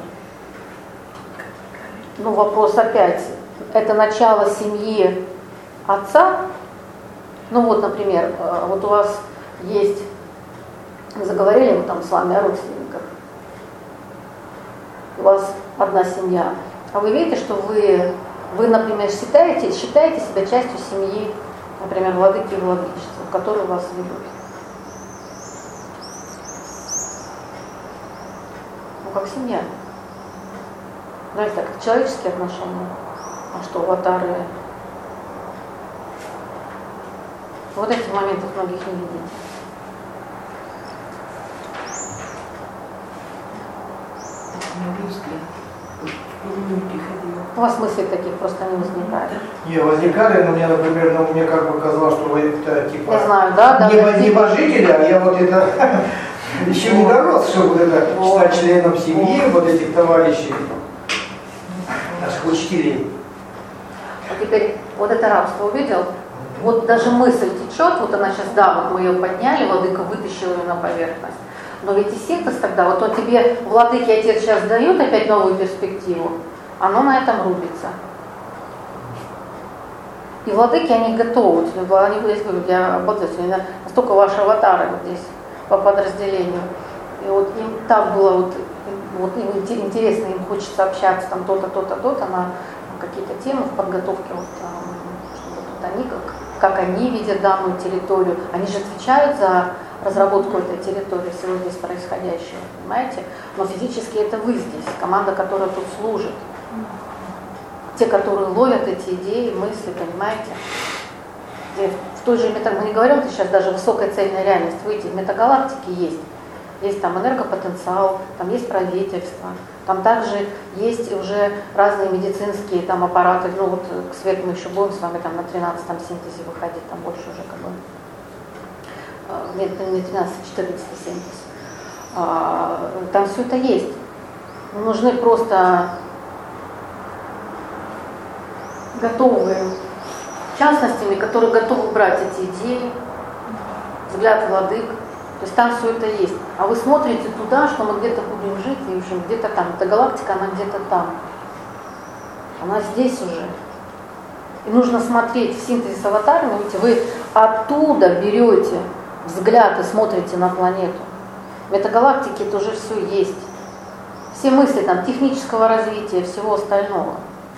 Ну, вопрос опять, это начало семьи отца. Ну вот, например, вот у вас есть, мы заговорили мы там с вами о родственниках. У вас одна семья. А вы видите, что вы, вы, например, считаете, считаете себя частью семьи, например, владыки и владычества, в которой вас ведут. семья. Знаете, так, это человеческие отношения. А что, аватары? Вот этих моментов многих не видите. У вас мыслей таких просто не возникает. Не, возникали, но мне, например, ну, мне как бы казалось, что вы это типа... Я знаю, да, да. Не да, небожители, а я вот это еще не дорос, чтобы вот это стать членом семьи, вот этих товарищей, наших учителей. А теперь вот это рабство увидел? Вот даже мысль течет, вот она сейчас, да, вот мы ее подняли, владыка вытащил ее на поверхность. Но ведь и синтез тогда, вот он тебе, владыки отец сейчас дает опять новую перспективу, оно на этом рубится. И владыки, они готовы, они, я говорю, я обладаю, настолько ваши аватары вот здесь по подразделению. И вот им так было, вот, вот им интересно, им хочется общаться, там то-то, то-то, то-то, на какие-то темы в подготовке, вот, чтобы вот они, как, как они видят данную территорию, они же отвечают за разработку этой территории, всего здесь происходящего, понимаете? Но физически это вы здесь, команда, которая тут служит. Те, которые ловят эти идеи, мысли, понимаете? Где в той же мета... мы не говорим сейчас даже высокая цельная реальность, выйти в метагалактике есть. Есть там энергопотенциал, там есть правительство, там также есть уже разные медицинские там аппараты, ну вот к свету мы еще будем с вами там на тринадцатом синтезе выходить, там больше уже как бы, нет, не тринадцатый, четырнадцатый синтез. Там все это есть. Нужны просто готовые частностями, которые готовы брать эти идеи, взгляд владык. То есть там все это есть. А вы смотрите туда, что мы где-то будем жить, и в общем где-то там. Эта галактика, она где-то там. Она здесь уже. И нужно смотреть в синтезе с аватарами, видите, вы оттуда берете взгляд и смотрите на планету. В метагалактике это уже все есть. Все мысли там технического развития, всего остального.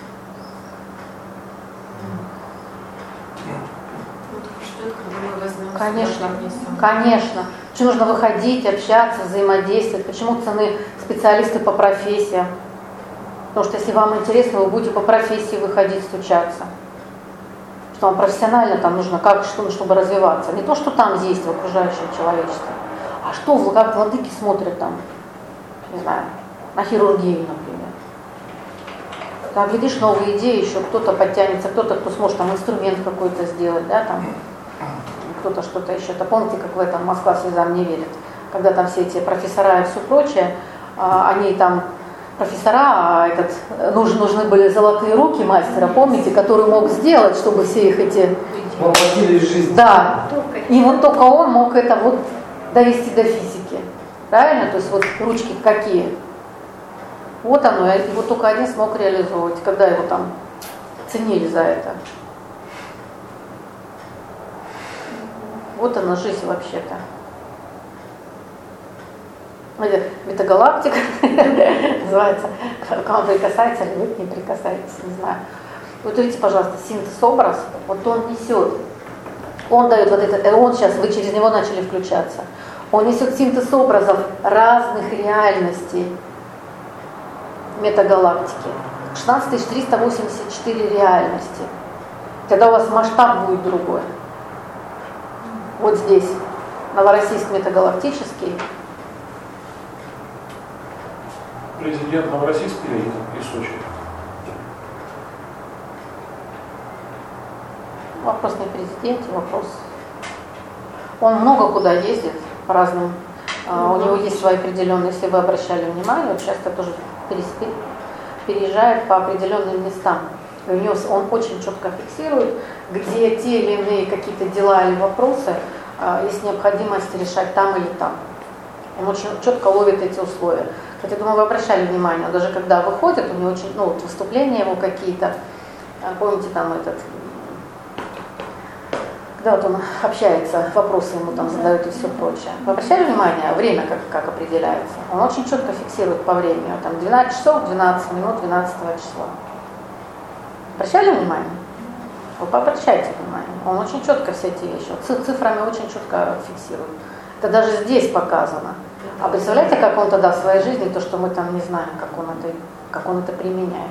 Конечно, конечно. Почему нужно выходить, общаться, взаимодействовать? Почему цены специалисты по профессиям? Потому что если вам интересно, вы будете по профессии выходить, стучаться. Что вам профессионально там нужно, как, что, чтобы развиваться. Не то, что там есть в окружающем человечестве, а что, как владыки смотрят там, не знаю, на хирургию, например. Там, глядишь, новые идеи, еще кто-то подтянется, кто-то, кто сможет там инструмент какой-то сделать, да, там, кто-то что-то еще. Это помните, как в этом «Москва слезам не верит», когда там все эти профессора и все прочее, они там профессора, а этот, нужны, нужны были золотые руки мастера, помните, который мог сделать, чтобы все их эти... Воплотили в жизнь. Да, и вот только он мог это вот довести до физики, правильно? То есть вот ручки какие? Вот оно, и вот только один смог реализовывать, когда его там ценили за это. Вот она жизнь вообще-то. Метагалактика называется. К вам прикасается, или вы к ней прикасаетесь, не знаю. Вот видите, пожалуйста, синтез-образ, вот он несет, он дает вот это, он сейчас, вы через него начали включаться, он несет синтез образов разных реальностей метагалактики. шестнадцать тысяч триста восемьдесят четыре реальности. Тогда у вас масштаб будет другой. Вот здесь, Новороссийск метагалактический. Президент Новороссийска или из Сочи? Вопрос не президенте, вопрос. Он много куда ездит по разным. Uh, у него есть свои определенные, если вы обращали внимание, вот часто тоже переезжает по определенным местам. И у него он очень четко фиксирует, где те или иные какие-то дела или вопросы uh, есть необходимость решать там или там. Он очень четко ловит эти условия. Кстати, думаю, вы обращали внимание, даже когда выходит, у него очень, ну, вот выступления его какие-то, помните, там этот, когда вот он общается, вопросы ему там задают и все прочее. Вы обращали внимание, время как, как определяется? Он очень четко фиксирует по времени, там двенадцать часов, двенадцать минут, двенадцатого числа. Обращали внимание? Вы пообращайте внимание. Он очень четко все эти вещи, цифрами очень четко фиксирует. Это даже здесь показано. А представляете, как он тогда в своей жизни, то, что мы там не знаем, как он это, как он это применяет.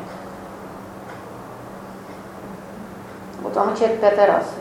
Вот вам и человек пятой расы.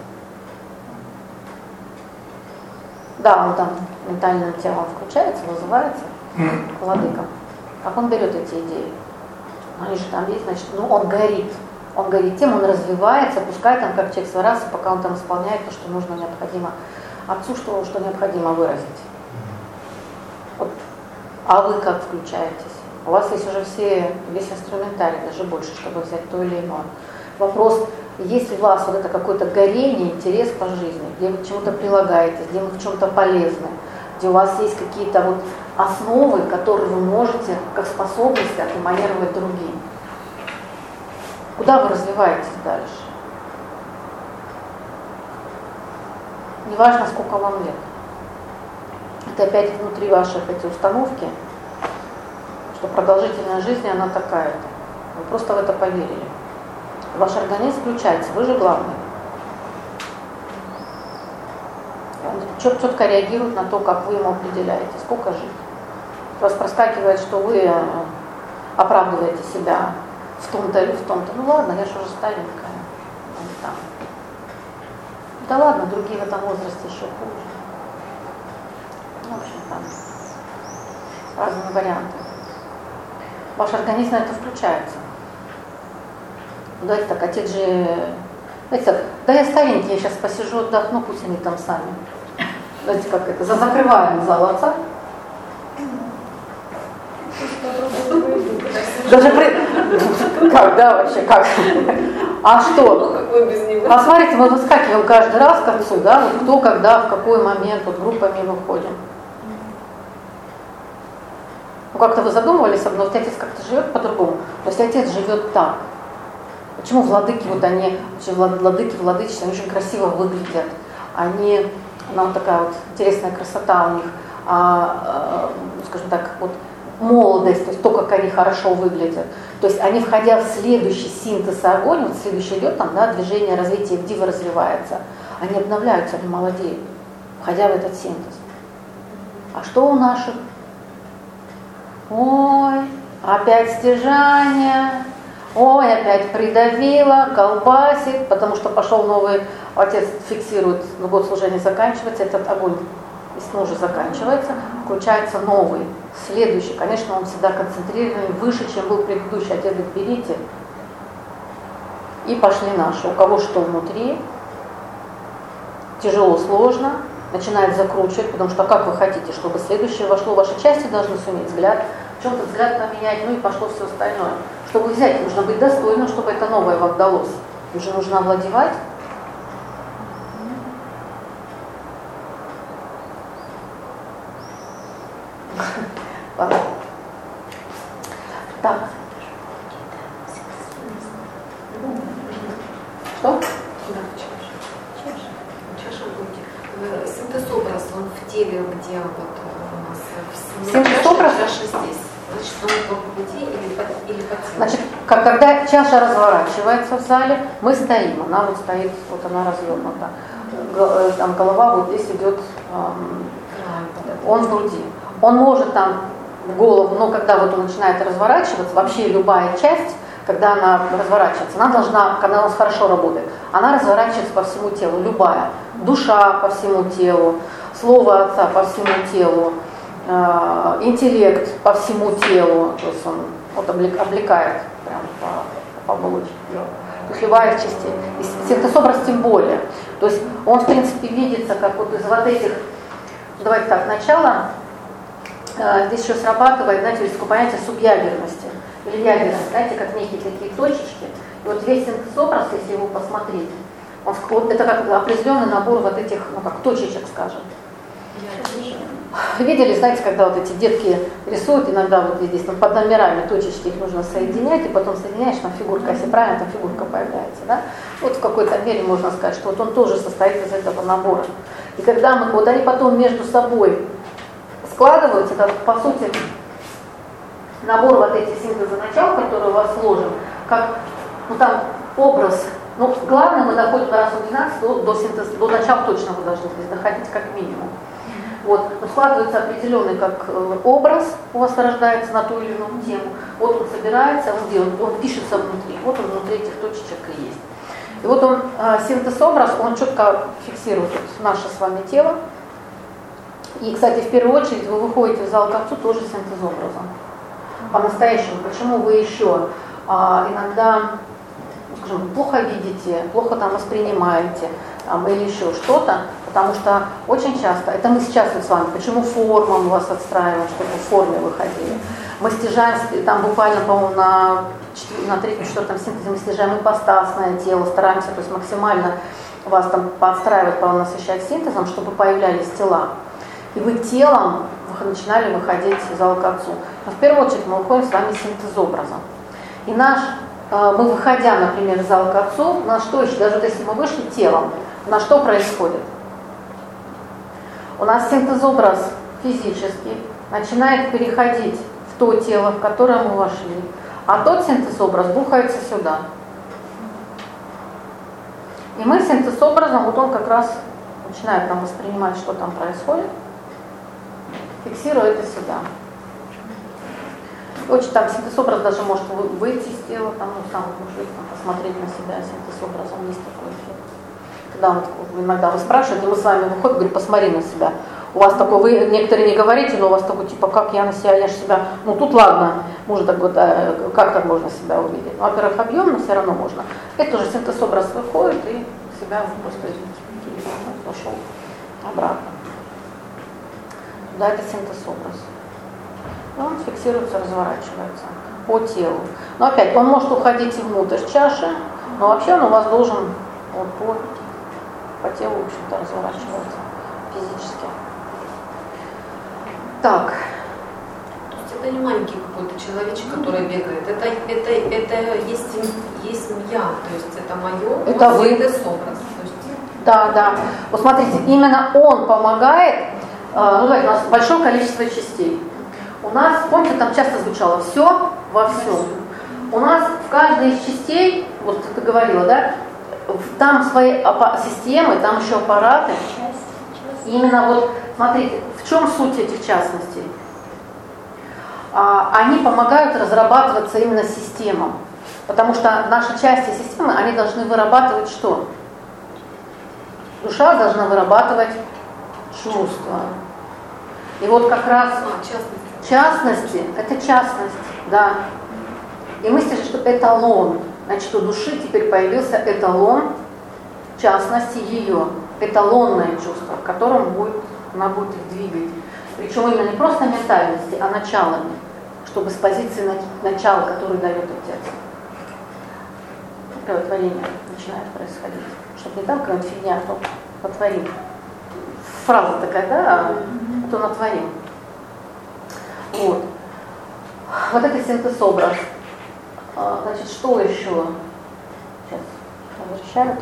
Да, он там ментальным телом включается, вызывается к владыкам. Как он берет эти идеи? Они же там есть, значит, ну он горит. Он горит тем, он развивается, пускай там как человек своей расы, пока он там исполняет то, что нужно, необходимо. Отцу, что, что необходимо выразить. Вот. А вы как включаетесь? У вас есть уже все, весь инструментарий, даже больше, чтобы взять то или иное. Вопрос, есть ли у вас вот это какое-то горение, интерес по жизни, где вы к чему-то прилагаетесь, где вы в чем-то полезны, где у вас есть какие-то вот основы, которые вы можете, как способности, отэманировать другим. Куда вы развиваетесь дальше? Неважно, сколько вам лет. Это опять внутри ваших эти установки, что продолжительность жизни, она такая-то. Вы просто в это поверили. Ваш организм включается, вы же главный. Он четко реагирует на то, как вы ему определяете, сколько жить. У вас проскакивает, что вы оправдываете себя в том-то или в том-то. Ну ладно, я же уже старенькая. Там. Да ладно, другие в этом возрасте еще хуже. Ну, в общем, там разные варианты. Ваш организм на это включается. Давайте так, отец же... Давайте так, да я старенький, я сейчас посижу, отдохну, пусть они там сами. Давайте как это, закрываем зал отца. Даже при... Как, да, вообще, как? А что? А смотрите, мы выскакиваем каждый раз к отцу, да, вот кто, когда, в какой момент, вот группами выходим. Ну как-то вы задумывались, но вот отец как-то живет по-другому. То есть отец живет так. Почему владыки, вот они, владыки, владычества, они очень красиво выглядят. Они, ну, вот такая вот интересная красота у них, а, а, скажем так, вот молодость, то есть то, как они хорошо выглядят. То есть они, входя в следующий синтез огонь, вот следующий идет там, да, движение, развитие, дива развивается, они обновляются, они молодеют, входя в этот синтез. А что у наших? Ой, опять стяжание, ой, опять придавило, колбасит, потому что пошел новый, отец фиксирует, ну, год служения заканчивается, этот огонь снова заканчивается, включается новый, следующий. Конечно, он всегда концентрированный, выше, чем был предыдущий. Отец говорит, берите. И пошли наши. У кого что внутри, тяжело, сложно, начинает закручивать, потому что как вы хотите, чтобы следующее вошло, ваши части должны суметь взгляд, в чем-то взгляд поменять, ну и пошло все остальное. Чтобы взять, нужно быть достойным, чтобы это новое вам далось. Уже нужно овладевать. Ладно. Так. Что? Синтез-образ, он в теле, где вот у нас... Синтез-образ? Чаша здесь. Значит, он по груди или по, или по телу? Значит, как, когда чаша разворачивается в зале, мы стоим, она вот стоит, вот она развернута. Там голова вот здесь идет, эм, он в груди. Он может там в голову, но когда вот он начинает разворачиваться, вообще любая часть, когда она разворачивается, она должна, когда у нас хорошо работает, она разворачивается по всему телу, любая. Душа по всему телу, слово отца по всему телу, э, интеллект по всему телу, то есть он вот облекает прям по, по оболочке. То есть любая из частей. И синтез-образ тем более. То есть он, в принципе, видится как вот из вот этих, давайте так, начало. Здесь еще срабатывает, знаете, есть такое понятие субъядерности или ядерности, знаете, как некие такие точечки. И вот весь синтез-образ, если его посмотреть, он, вот это как определенный набор вот этих, ну как точечек, скажем. Видели, знаете, когда вот эти детки рисуют, иногда вот здесь ну, под номерами точечки их нужно соединять, и потом соединяешь, там фигурка, если правильно, там фигурка появляется, да? Вот в какой-то мере можно сказать, что вот он тоже состоит из этого набора. И когда мы, вот они потом между собой складываются, это по сути набор вот этих синтеза начал, который у вас сложен, как, ну там образ, ну главное мы доходим до раз в двенадцать, до, до, синтеза, до начала точно вы должны здесь доходить как минимум. Вот, складывается определенный как образ, у вас рождается на ту или иную тему. Вот он собирается, он, где он, он пишется внутри. Вот он внутри этих точечек и есть. И вот он, синтез-образ, он четко фиксирует наше с вами тело. И, кстати, в первую очередь вы выходите в зал к отцу тоже синтез-образом. По-настоящему. Почему вы еще а, иногда, скажем, плохо видите, плохо там воспринимаете, там, или еще что-то, потому что очень часто, это мы сейчас вот с вами, почему форму мы вас отстраиваем, чтобы в форме выходили. Мы стяжаем, там буквально, по-моему, на, на третьем-четвертом синтезе мы стяжаем ипостасное тело, стараемся то есть максимально вас там подстраивать, насыщать синтезом, чтобы появлялись тела. И вы телом начинали выходить из зала к отцу. Но в первую очередь мы выходим с вами синтез-образом. И наш, мы выходя, например, из зала к отцу, на что еще, даже вот если мы вышли телом, на что происходит? У нас синтез-образ физический начинает переходить в то тело, в которое мы вошли, а тот синтез-образ бухается сюда. И мы синтез-образом, вот он как раз начинает нам воспринимать, что там происходит, фиксируя это сюда. Очень там синтез-образ даже может выйти из тела, там, ну, сам мужик, там, посмотреть на себя синтез-образом, есть такой эффект. Когда вот, иногда вы спрашиваете, мы с вами выходим, говорю, посмотри на себя. У вас такой, вы некоторые не говорите, но у вас такой, типа, как я на себя, я же себя, ну тут ладно, может так вот, а, как так можно себя увидеть? Ну, во-первых, объемно все равно можно. Это уже синтез-образ выходит и себя просто пошел обратно. Да, это синтез-образ. Он фиксируется, разворачивается по телу. Но опять, он может уходить и внутрь чаши, но вообще он у вас должен вот, по, по телу, в общем-то, разворачиваться физически. Так. То есть это не маленький какой-то человечек, который бегает. Это, это, это есть, есть я, то есть это мое, это вы. Синтез-образ. Есть... Да, да. Вот смотрите, именно он помогает, ну давайте, у нас большое количество частей. У нас, помните, там часто звучало все во всем. У нас в каждой из частей, вот ты говорила, да, там свои системы, там еще аппараты. И именно вот, смотрите, в чем суть этих частностей? А, они помогают разрабатываться именно системам. Потому что наши части системы, они должны вырабатывать что? Душа должна вырабатывать чувства. И вот как раз частности, частности это частность, да. И мыслишь, что эталон, значит, у души теперь появился эталон частности ее, эталонное чувство, в котором будет, она будет их двигать. Причем именно не просто ментальности, а началами, чтобы с позиции начала, который дает отец. Такое творение начинает происходить. Чтобы не там какая-нибудь фигня, а то потворим. Фраза такая, да, а то натворим. Вот. Вот это синтез-образ. Значит, что еще? Сейчас возвращают.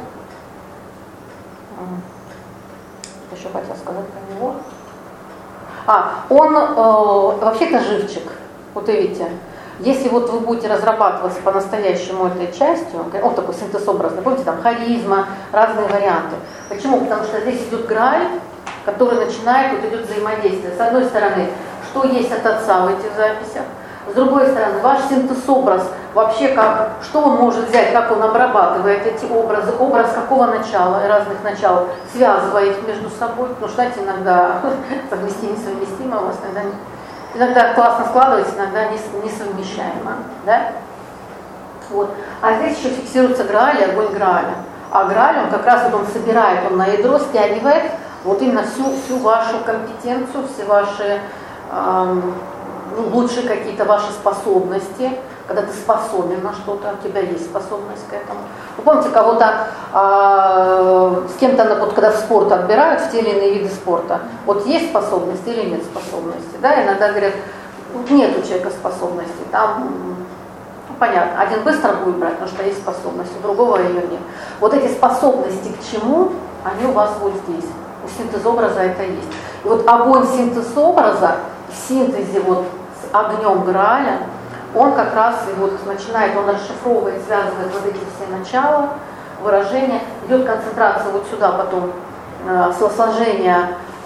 Еще хотел сказать про него. А, он э, вообще-то живчик. Вот видите, если вот вы будете разрабатываться по-настоящему этой частью, он такой синтез-образный, помните, там харизма, разные варианты. Почему? Потому что здесь идет граль, который начинает, вот идет взаимодействие. С одной стороны, что есть от отца в этих записях, с другой стороны, ваш синтез-образ, вообще как, что он может взять, как он обрабатывает эти образы, образ какого начала, разных начал, связывая их между собой, потому что, знаете, иногда совместимо, несовместимо у вас, иногда, иногда классно складывается, иногда несовмещаемо, да? Вот. А здесь еще фиксируется грааль, огонь грааля. А грааль, он как раз вот он собирает, он на ядро стягивает вот именно всю, всю вашу компетенцию, все ваши эм, ну, лучшие какие-то ваши способности, когда ты способен на что-то, у тебя есть способность к этому. Вы помните, кого-то, э, с кем-то, вот, когда в спорт отбирают, в те или иные виды спорта, вот есть способность или нет способности, да, иногда говорят, нет у человека способности, там, ну, понятно, один быстро будет брать, потому что есть способность, у другого ее нет. Вот эти способности к чему, они у вас вот здесь, у синтез-образа это есть. И вот огонь синтез-образа, в синтезе вот с огнем грааля, он как раз и вот начинает, он расшифровывает, связывает вот эти все начала, выражения, идет концентрация вот сюда потом, э, сложение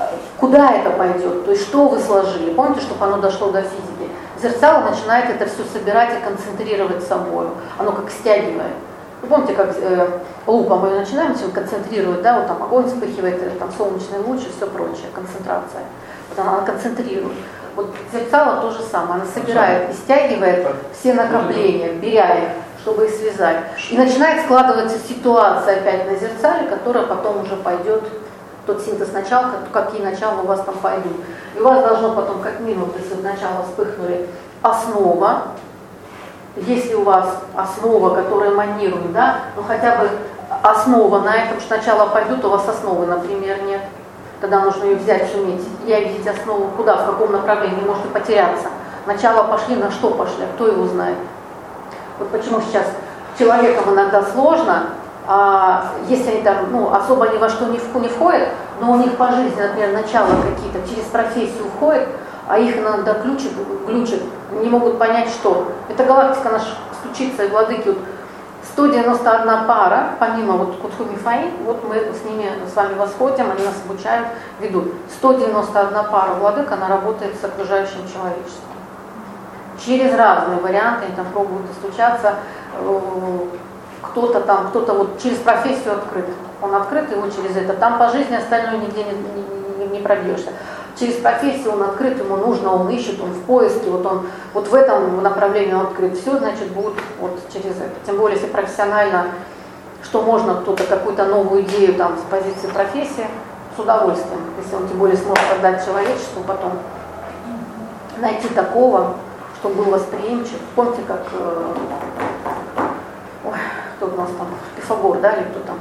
куда это пойдет, то есть что вы сложили. Помните, чтобы оно дошло до физики? Зерцало начинает это все собирать и концентрировать собой. Оно как стягивает. Вы помните, как э, лупом мы начинаем все концентрировать, да, вот там огонь вспыхивает, там солнечный луч и все прочее, концентрация. Вот она, она концентрирует. Вот зерцало то же самое, она собирает и стягивает все накопления, беря их, чтобы их связать. И начинает складываться ситуация опять на зерцале, которая потом уже пойдет, тот синтез начала, какие начала у вас там пойдут. И у вас должно потом как минимум, если сначала вспыхнули основа, если у вас основа, которая манирует, да, ну хотя бы основа на этом, что сначала пойдут, у вас основы, например, нет. Тогда нужно ее взять, суметь, я видеть основу, куда, в каком направлении, может и потеряться. Начало пошли, на что пошли, кто его знает. Вот почему сейчас человекам иногда сложно, а если они там, ну, особо ни во что не входят, но у них по жизни, например, начало какие-то через профессию входят, а их иногда ключит, глючит, не могут понять, что. Эта галактика наша стучится, и владыки, вот сто девяносто одна пара, помимо вот Кутху-Мифаи, вот мы с ними с вами восходим, они нас обучают, ведут. сто девяносто одна пара владык, она работает с окружающим человечеством. Через разные варианты, они там пробуют достучаться, кто-то там, кто-то вот через профессию открыт. Он открыт, его через это. Там по жизни остальное нигде не, не, не пробьешься. Через профессию он открыт, ему нужно, он ищет, он в поиске, вот он вот в этом направлении он открыт. Все, значит, будет вот через это. Тем более, если профессионально, что можно кто-то какую-то новую идею там с позиции профессии, с удовольствием, если он тем более сможет отдать человечеству потом. Найти такого, чтобы был восприимчив. Помните, как э, ой, кто у нас там, Пифагор, да, или кто там?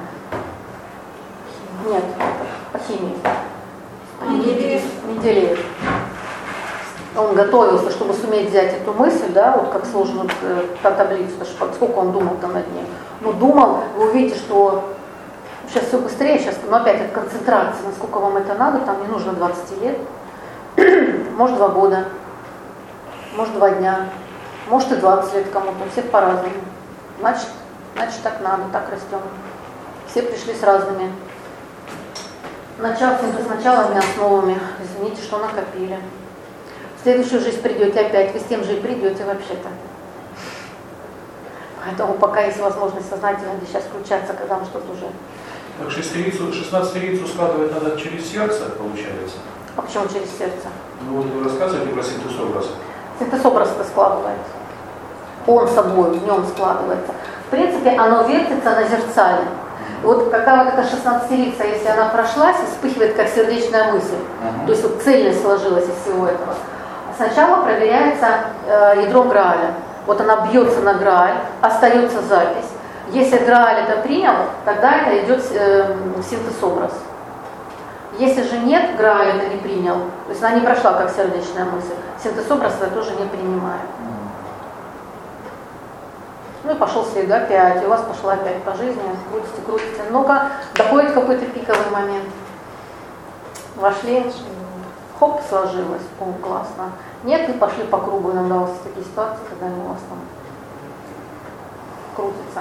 Нет, по химии. Менделеев. Менделеев. Он готовился, чтобы суметь взять эту мысль, да, вот как сложно э, та таблицу, сколько он думал там над ней. Ну, думал, вы увидите, что сейчас все быстрее, сейчас, но опять это концентрация, насколько вам это надо, там не нужно двадцать лет, может два года, может два дня, может и двадцать лет кому-то, у всех по-разному. Значит, значит так надо, так растем. Все пришли с разными. Начав с началами, основами, извините, что накопили. В следующую жизнь придете опять, вы с тем же и придете вообще-то. Поэтому пока есть возможность сознательно сейчас включаться, когда мы что-то уже... Так шестерицу, шестнадцатерицу складывать надо через сердце, получается? А почему через сердце? Ну вот вы рассказываете про синтез образа. Синтез образа складывается. Он собой, в нем складывается. В принципе, оно вертится на зерцале. Вот когда вот эта шестнадцатерица, если она прошлась, вспыхивает как сердечная мысль, uh-huh. то есть вот цельность сложилась из всего этого. Сначала проверяется э, ядро Грааля. Вот она бьется на Грааль, остается запись. Если Грааль это принял, тогда это идет э, синтез-образ. Если же нет, Грааль это не принял, то есть она не прошла как сердечная мысль, синтез-образ это тоже не принимает. Ну и пошел след опять, и у вас пошла опять по жизни, крутите, крутите. Ну-ка, доходит какой-то пиковый момент. Вошли, хоп, сложилось, о, классно. Нет, и пошли по кругу, иногда у вас такие ситуации, когда они у вас там крутятся.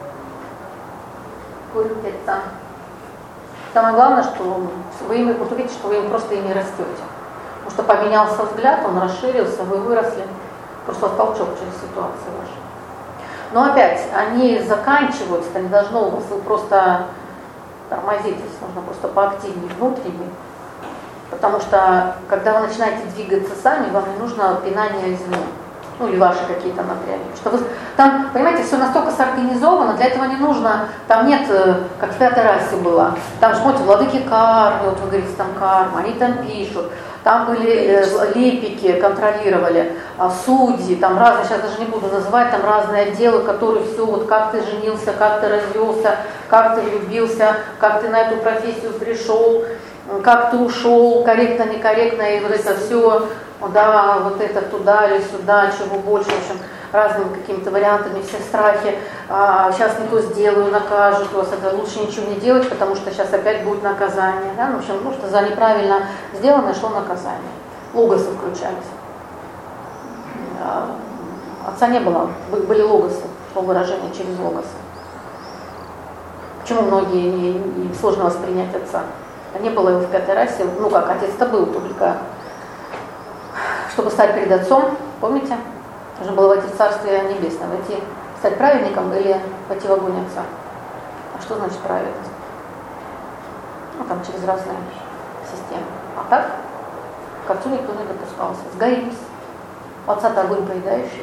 Крутятся. Самое главное, что вы ими, вот увидите, что вы им просто ими растете. Потому что поменялся взгляд, он расширился, вы выросли. Просто толчок через ситуацию вашу. Но опять, они заканчиваются, это не должно у вас, вы просто тормозитесь, нужно просто поактивнее внутренне. Потому что, когда вы начинаете двигаться сами, вам не нужно пинание извне, ну или ваши какие-то напряги. Что вы, там, понимаете, все настолько сорганизовано, для этого не нужно, там нет, как в пятой расе было, там, смотрите, владыки кармы, вот вы говорите, там карма, они там пишут. Там были э, лепики, контролировали, а, судьи, там разные, сейчас даже не буду называть, там разные отделы, которые все, вот как ты женился, как ты развелся, как ты влюбился, как ты на эту профессию пришел, как ты ушел, корректно, некорректно, и вот это все, да, вот это туда или сюда, чего больше, в общем, разными какими-то вариантами, все страхи, а, сейчас не то сделаю, накажут вас, это лучше ничего не делать, потому что сейчас опять будет наказание, да, ну, в общем, ну, что за неправильно сделанное шло наказание. Логосы включались. А, отца не было, были логосы, шло выражение через логосы. Почему многие не, не, сложно воспринять отца? Не было его в пятой расе, ну как, отец-то был только, чтобы стать перед отцом, помните? Нужно было войти в Царствие Небесное, войти, стать праведником или войти в огонь отца. А что значит праведность? Ну там через разные системы. А так, к отцу никто не допускался. Сгорелись. У отца-то огонь поедающий.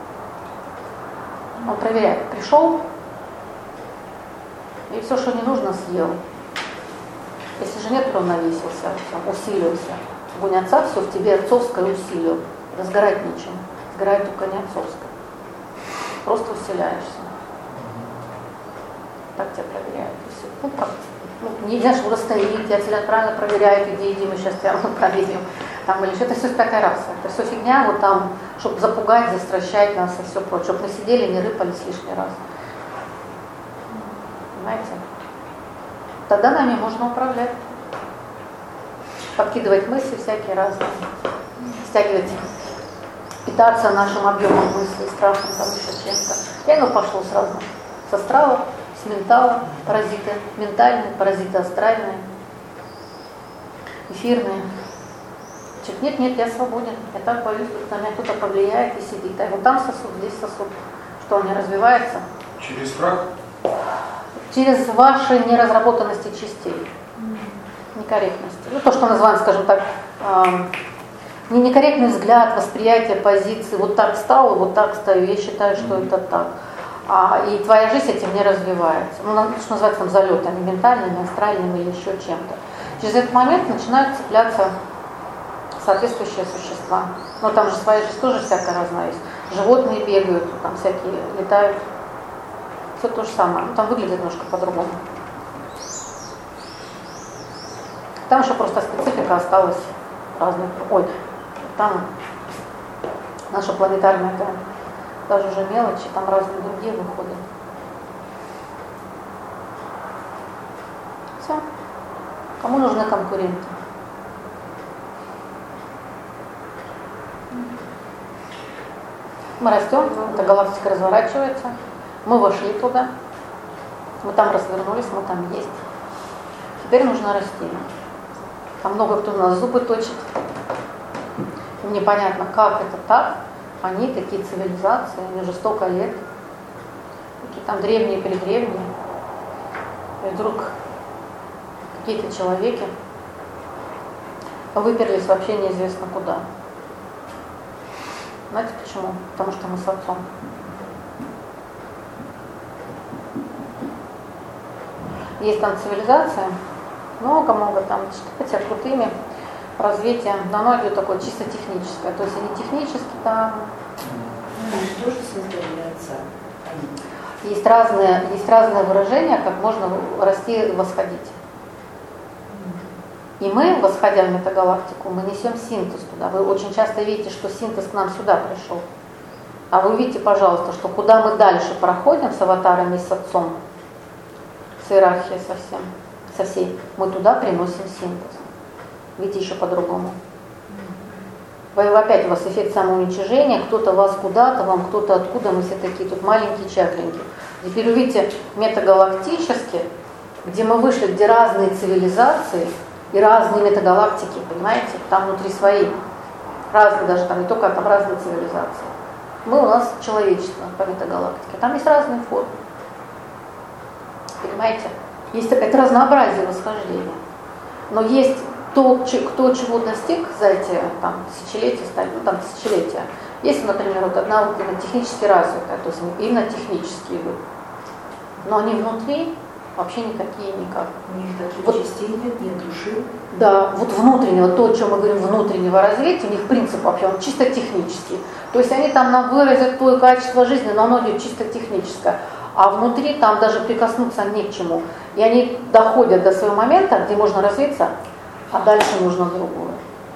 Он проверяет, пришел, и все, что не нужно, съел. Если же нет, то он навесился, усилился. Огонь отца все в тебе отцовское усилил. Разгорать нечем. Сгорает только не отцовское. Просто усиляешься. Так тебя проверяют. Ну, как? Ну, не едешь, расстоит, тебя целенаправленно проверяют, иди, иди, мы сейчас тебя проверим. Там, или что, это все такая раса. Это все фигня, вот там, чтобы запугать, застращать нас и все прочее. Чтобы мы сидели, не рыпались лишний раз. Понимаете? Тогда нами можно управлять. Подкидывать мысли всякие разные. Стягивать, питаться нашим объемом мыслей, страхом, там еще чем-то. И оно пошло сразу. С астрала, с ментала, паразиты ментальные, паразиты астральные, эфирные. Человек, нет, нет, я свободен, я так боюсь, что на меня кто-то повлияет и сидит. А вот там сосуд, здесь сосуд. Что, он не развивается? Через страх? Через ваши неразработанности частей. Некорректность. Ну, то, что называем, скажем так, э, не некорректный взгляд, восприятие позиции. Вот так стало, вот так стою. Я считаю, что это так. А, и твоя жизнь этим не развивается. Ну, что называется там залетами, ментальными, астральными или еще чем-то. Через этот момент начинают цепляться соответствующие существа. Но там же своя жизнь тоже всякая разная есть. Животные бегают, там всякие летают. Все то же самое. Ну, там выглядит немножко по-другому. Там еще просто специфика осталась разных. Ой, там наша планетарная, это даже уже мелочи, там разные другие выходят. Все. Кому нужны конкуренты? Мы растем, эта галактика разворачивается, мы вошли туда, мы там развернулись, мы там есть. Теперь нужно расти. Там много кто у нас зубы точит. Им непонятно, как это так. Они, такие цивилизации, они уже столько лет. Такие там древние-предревние. И вдруг какие-то человеки выперлись вообще неизвестно куда. Знаете почему? Потому что мы с отцом. Есть там цивилизация, много-много там, хотя крутыми, развитие, но оно идет такое чисто техническое. То есть они технически там... Они же тоже создали отца. Есть разные, есть разные выражения, как можно расти и восходить. И мы, восходя в метагалактику, мы несем синтез туда. Вы очень часто видите, что синтез к нам сюда пришел. А вы увидите, пожалуйста, что куда мы дальше проходим с аватарами и с отцом, с иерархией совсем, со всей, мы туда приносим синтез. Видите, еще по-другому. Вы, опять у вас эффект самоуничижения, кто-то вас куда-то, вам кто-то откуда, мы все такие тут маленькие, чахленькие. Теперь увидите метагалактически, где мы вышли, где разные цивилизации и разные метагалактики, понимаете, там внутри свои, разные даже, там не только там разные цивилизации. Мы у нас человечество по метагалактике, там есть разные формы. Понимаете? Есть какое-то разнообразие восхождения. Но есть то, кто чего достиг за эти там, тысячелетия, ну там тысячелетия. Есть, например, вот одна вот именно технически развитая, то есть именно технически идут. Но они внутри вообще никакие никак. У них даже вот, частей нет, нет души. Да, вот внутреннего, то, о чем мы говорим, внутреннего развития, у них принцип вообще, он чисто технический. То есть они там нам выразят твое качество жизни, но оно идет чисто техническое. А внутри там даже прикоснуться не к чему. И они доходят до своего момента, где можно развиться, а дальше нужно другое.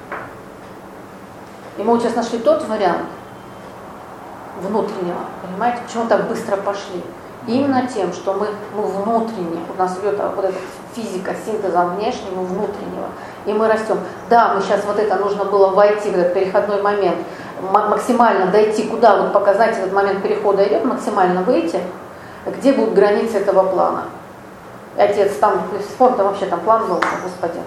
И мы вот сейчас нашли тот вариант внутреннего, понимаете, почему так быстро пошли? Именно тем, что мы, мы внутренне, у нас идет вот эта физика синтеза внешнего, внутреннего, и мы растем. Да, мы сейчас вот это нужно было войти в этот переходной момент, максимально дойти куда, вот пока, знаете, этот момент перехода идет, максимально выйти, где будут границы этого плана. И отец там, вспомни, там вообще там план был, господин.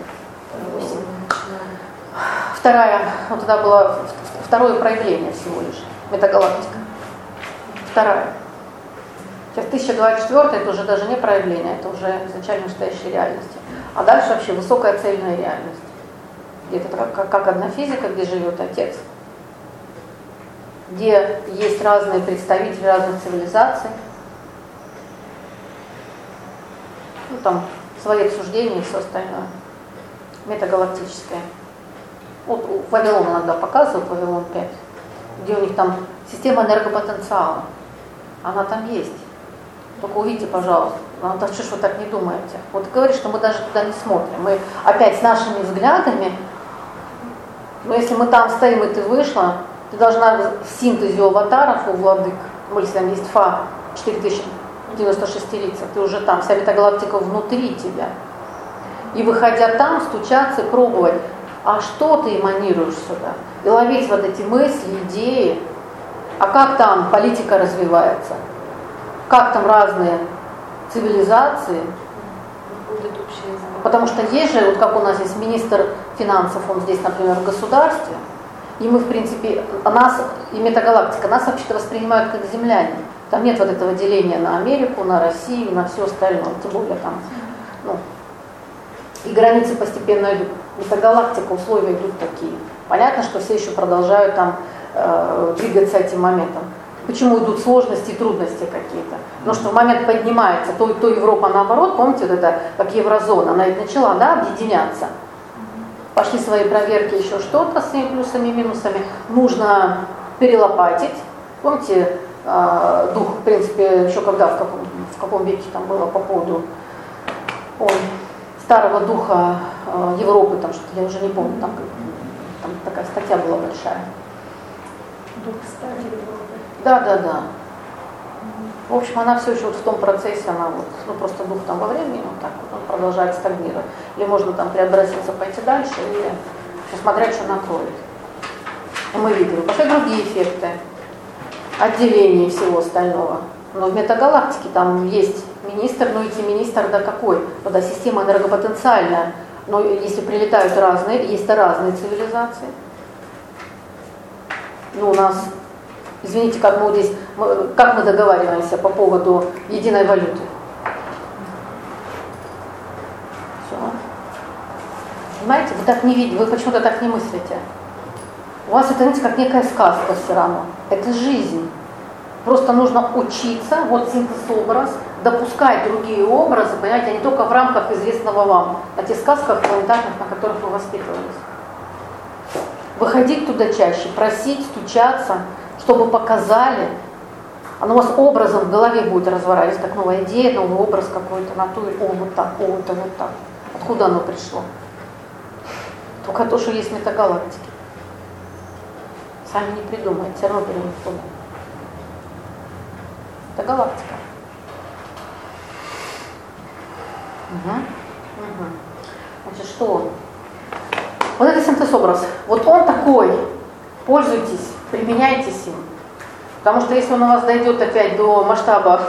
Вторая, вот тогда было второе проявление всего лишь, метагалактика. Вторая. Сейчас тысяча двадцать четвёртый это уже даже не проявление, это уже изначально настоящей реальности. А дальше вообще высокая цельная реальность. Это как, как одна физика, где живет отец, где есть разные представители разных цивилизаций. Ну там свои обсуждения и все остальное. Метагалактическое. Вот Вавилон иногда показывают, Вавилон пять, где у них там система энергопотенциала. Она там есть. Только увидите, пожалуйста. Ну, да что ж вы так не думаете? Вот говоришь, что мы даже туда не смотрим. Мы опять с нашими взглядами, но если мы там стоим, и ты вышла, ты должна в синтезе аватаров у владык, ну, если там есть Фа четыре тысячи девяносто шесть лица, ты уже там, вся метагалактика внутри тебя. И выходя там, стучаться и пробовать, а что ты эманируешь сюда? И ловить вот эти мысли, идеи. А как там политика развивается? Как там разные цивилизации? Потому что есть же, вот как у нас есть министр финансов, он здесь, например, в государстве, и мы, в принципе, нас, и метагалактика, нас вообще-то воспринимают как земляне. Там нет вот этого деления на Америку, на Россию, на все остальное, тем более там, ну, и границы постепенно идут. Метагалактика, условия идут такие. Понятно, что все еще продолжают там э, двигаться этим моментом. Почему идут сложности и трудности какие-то? Потому что в момент поднимается, то, то Европа наоборот, помните, вот это, как еврозона, она ведь начала, да, объединяться. Пошли свои проверки, еще что-то с своими плюсами и минусами. Нужно перелопатить. Помните, э, дух, в принципе, еще когда, в каком, в каком веке там было по поводу ой, старого духа э, Европы, там что-то, я уже не помню, там, там такая статья была большая. Дух старой Европы. Да, да, да. В общем, она все еще вот в том процессе, она вот, ну просто дух там во времени, вот так вот, он продолжает стагнировать. Или можно там преобразиться, пойти дальше, или смотреть, что накроет. И мы видим. Пошли другие эффекты. Отделение всего остального. Но в метагалактике там есть министр, но эти министр, да какой? Да, система энергопотенциальная. Но если прилетают разные, есть разные цивилизации. Ну, у нас, извините, как мы здесь, мы, как мы договариваемся по поводу единой валюты? Все. Понимаете, вы так не видите, вы почему-то так не мыслите. У вас это, знаете, как некая сказка все равно. Это жизнь. Просто нужно учиться, вот синтез-образ, допускать другие образы, понимаете, а не только в рамках известного вам, на тех сказках планетарных, на которых вы воспитывались. Выходить туда чаще, просить, стучаться, чтобы показали. Оно у вас образом в голове будет разворачиваться, как новая идея, новый образ какой-то, на то, о, вот так, о, это вот так. Откуда оно пришло? Только то, что есть в метагалактике. Сами не придумаете, все равно перенесут. Это галактика. Угу. Угу. Значит, что он? Вот это синтез-образ. Вот он такой. Пользуйтесь, применяйтесь им. Потому что если он у вас дойдет опять до масштаба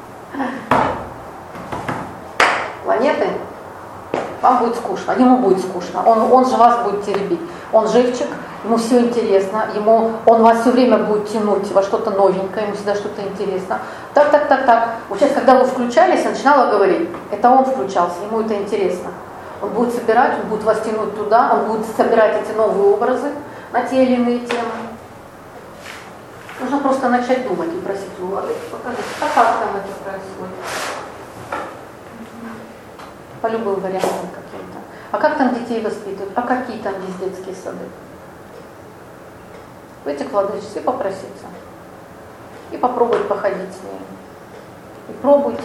планеты, вам будет скучно, ему будет скучно. Он, он же вас будет теребить. Он живчик, ему все интересно, ему, он вас все время будет тянуть во что-то новенькое, ему всегда что-то интересно. Так, так, так, так. Вот сейчас, когда вы включались, я начинала говорить, это он включался, ему это интересно. Он будет собирать, он будет вас тянуть туда, он будет собирать эти новые образы на те или иные темы. Нужно просто начать думать и просить у Влады, покажите, а как там это происходит? По любым вариантам каким-то. А как там детей воспитывают? А какие там есть детские сады? Выйти к владычеству и попроситься. И попробовать походить с ней. И пробуйте.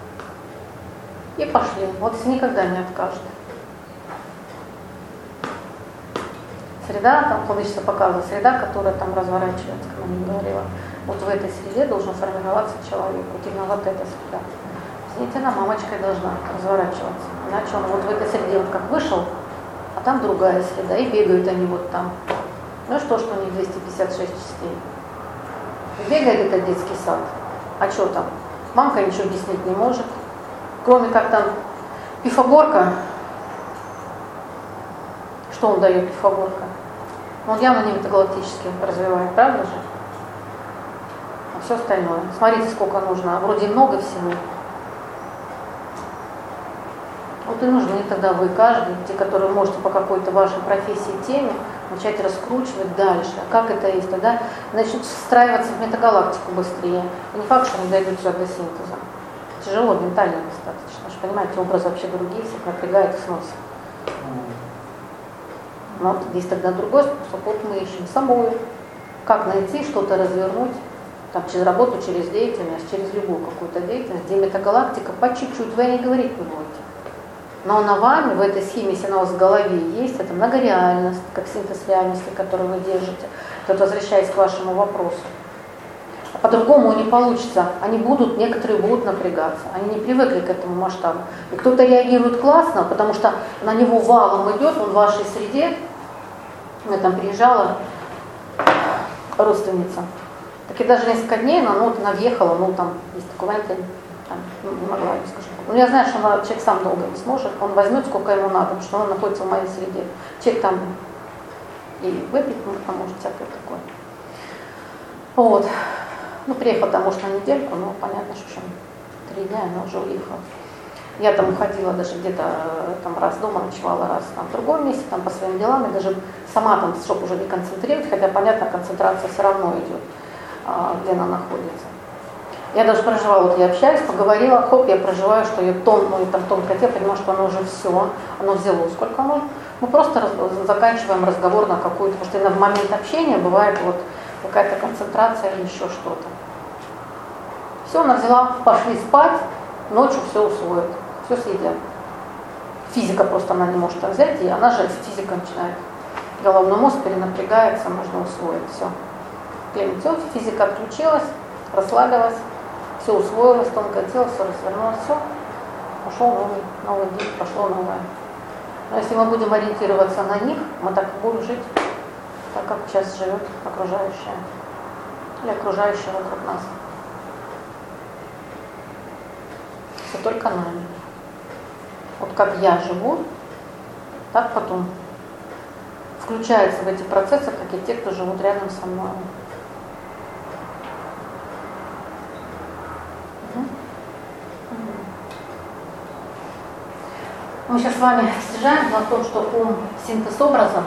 И пошли. Вот если никогда не откажет. Среда, там владычество показывает, среда, которая там разворачивается, как я не говорила. Вот в этой среде должен формироваться человек. Вот именно вот эта среда. Извините, она мамочкой должна разворачиваться. Иначе он вот в этой среде вот как вышел, а там другая среда, и бегают они вот там. Ну и что, что у них двести пятьдесят шесть частей? И бегает этот детский сад. А что там? Мамка ничего объяснить не может. Кроме как там Пифагорка. Что он дает, Пифагорка? Он явно не метагалактически развивает, правда же? А все остальное. Смотрите, сколько нужно. Вроде много всего. Вот и нужны тогда вы, каждый, те, которые можете по какой-то вашей профессии, теме, начать раскручивать дальше. А как это есть? Тогда начнут встраиваться в метагалактику быстрее. И не факт, что они дойдут сюда до синтеза. Тяжело, ментально достаточно. Вы понимаете, образы вообще другие, всех напрягает и сносит. Но вот есть тогда другой способ. Вот мы ищем собой, как найти, что-то развернуть, там, через работу, через деятельность, через любую какую-то деятельность, где метагалактика по чуть-чуть, вы не говорить не будете. Но на вами, в этой схеме, если она у вас в голове есть, это многореальность, как синтез реальности, которую вы держите. Тут возвращаясь к вашему вопросу. А по-другому не получится. Они будут, некоторые будут напрягаться. Они не привыкли к этому масштабу. И кто-то реагирует классно, потому что на него валом идет, он в вашей среде. У меня там приезжала родственница. Так и даже несколько дней, но ну, вот она въехала, ну там есть такой вариант, там, ну, не могла, я скажу. Ну я знаю, что она, человек сам долго не сможет, он возьмет сколько ему надо, потому что он находится в моей среде. Человек там и выпить, ну, поможет, всякое такое. Вот. Ну, приехал там, может, на недельку, но понятно, что чем три дня она уже уехала. Я там уходила даже где-то там раз дома, ночевала, раз там в другом месте, там по своим делам, и даже сама там, чтобы уже не концентрировать, хотя, понятно, концентрация все равно идет, где она находится. Я даже проживала, вот я общаюсь, поговорила, хоп, я проживаю, что ее тон, ну, там тонкое тело, понимаю, что оно уже все, оно взяло сколько оно. Мы просто раз, заканчиваем разговор на какую-то, потому что именно в момент общения бывает вот какая-то концентрация или еще что-то. Все, она взяла, пошли спать, ночью все усвоит, все съедят. Физика просто она не может так взять, и она же физика начинает. Головной мозг перенапрягается, можно усвоить все. Все, физика отключилась, расслабилась, все усвоилось, тонкое тело, все развернулось, все. Пошел новый, новый день, пошло новое. Но если мы будем ориентироваться на них, мы так и будем жить, так как сейчас живет окружающее, или окружающее вокруг нас. Все только нами. Вот как я живу, так потом включаются в эти процессы, как и те, кто живут рядом со мной. Мы сейчас с вами стяжаем на том, что ум – синтез образа.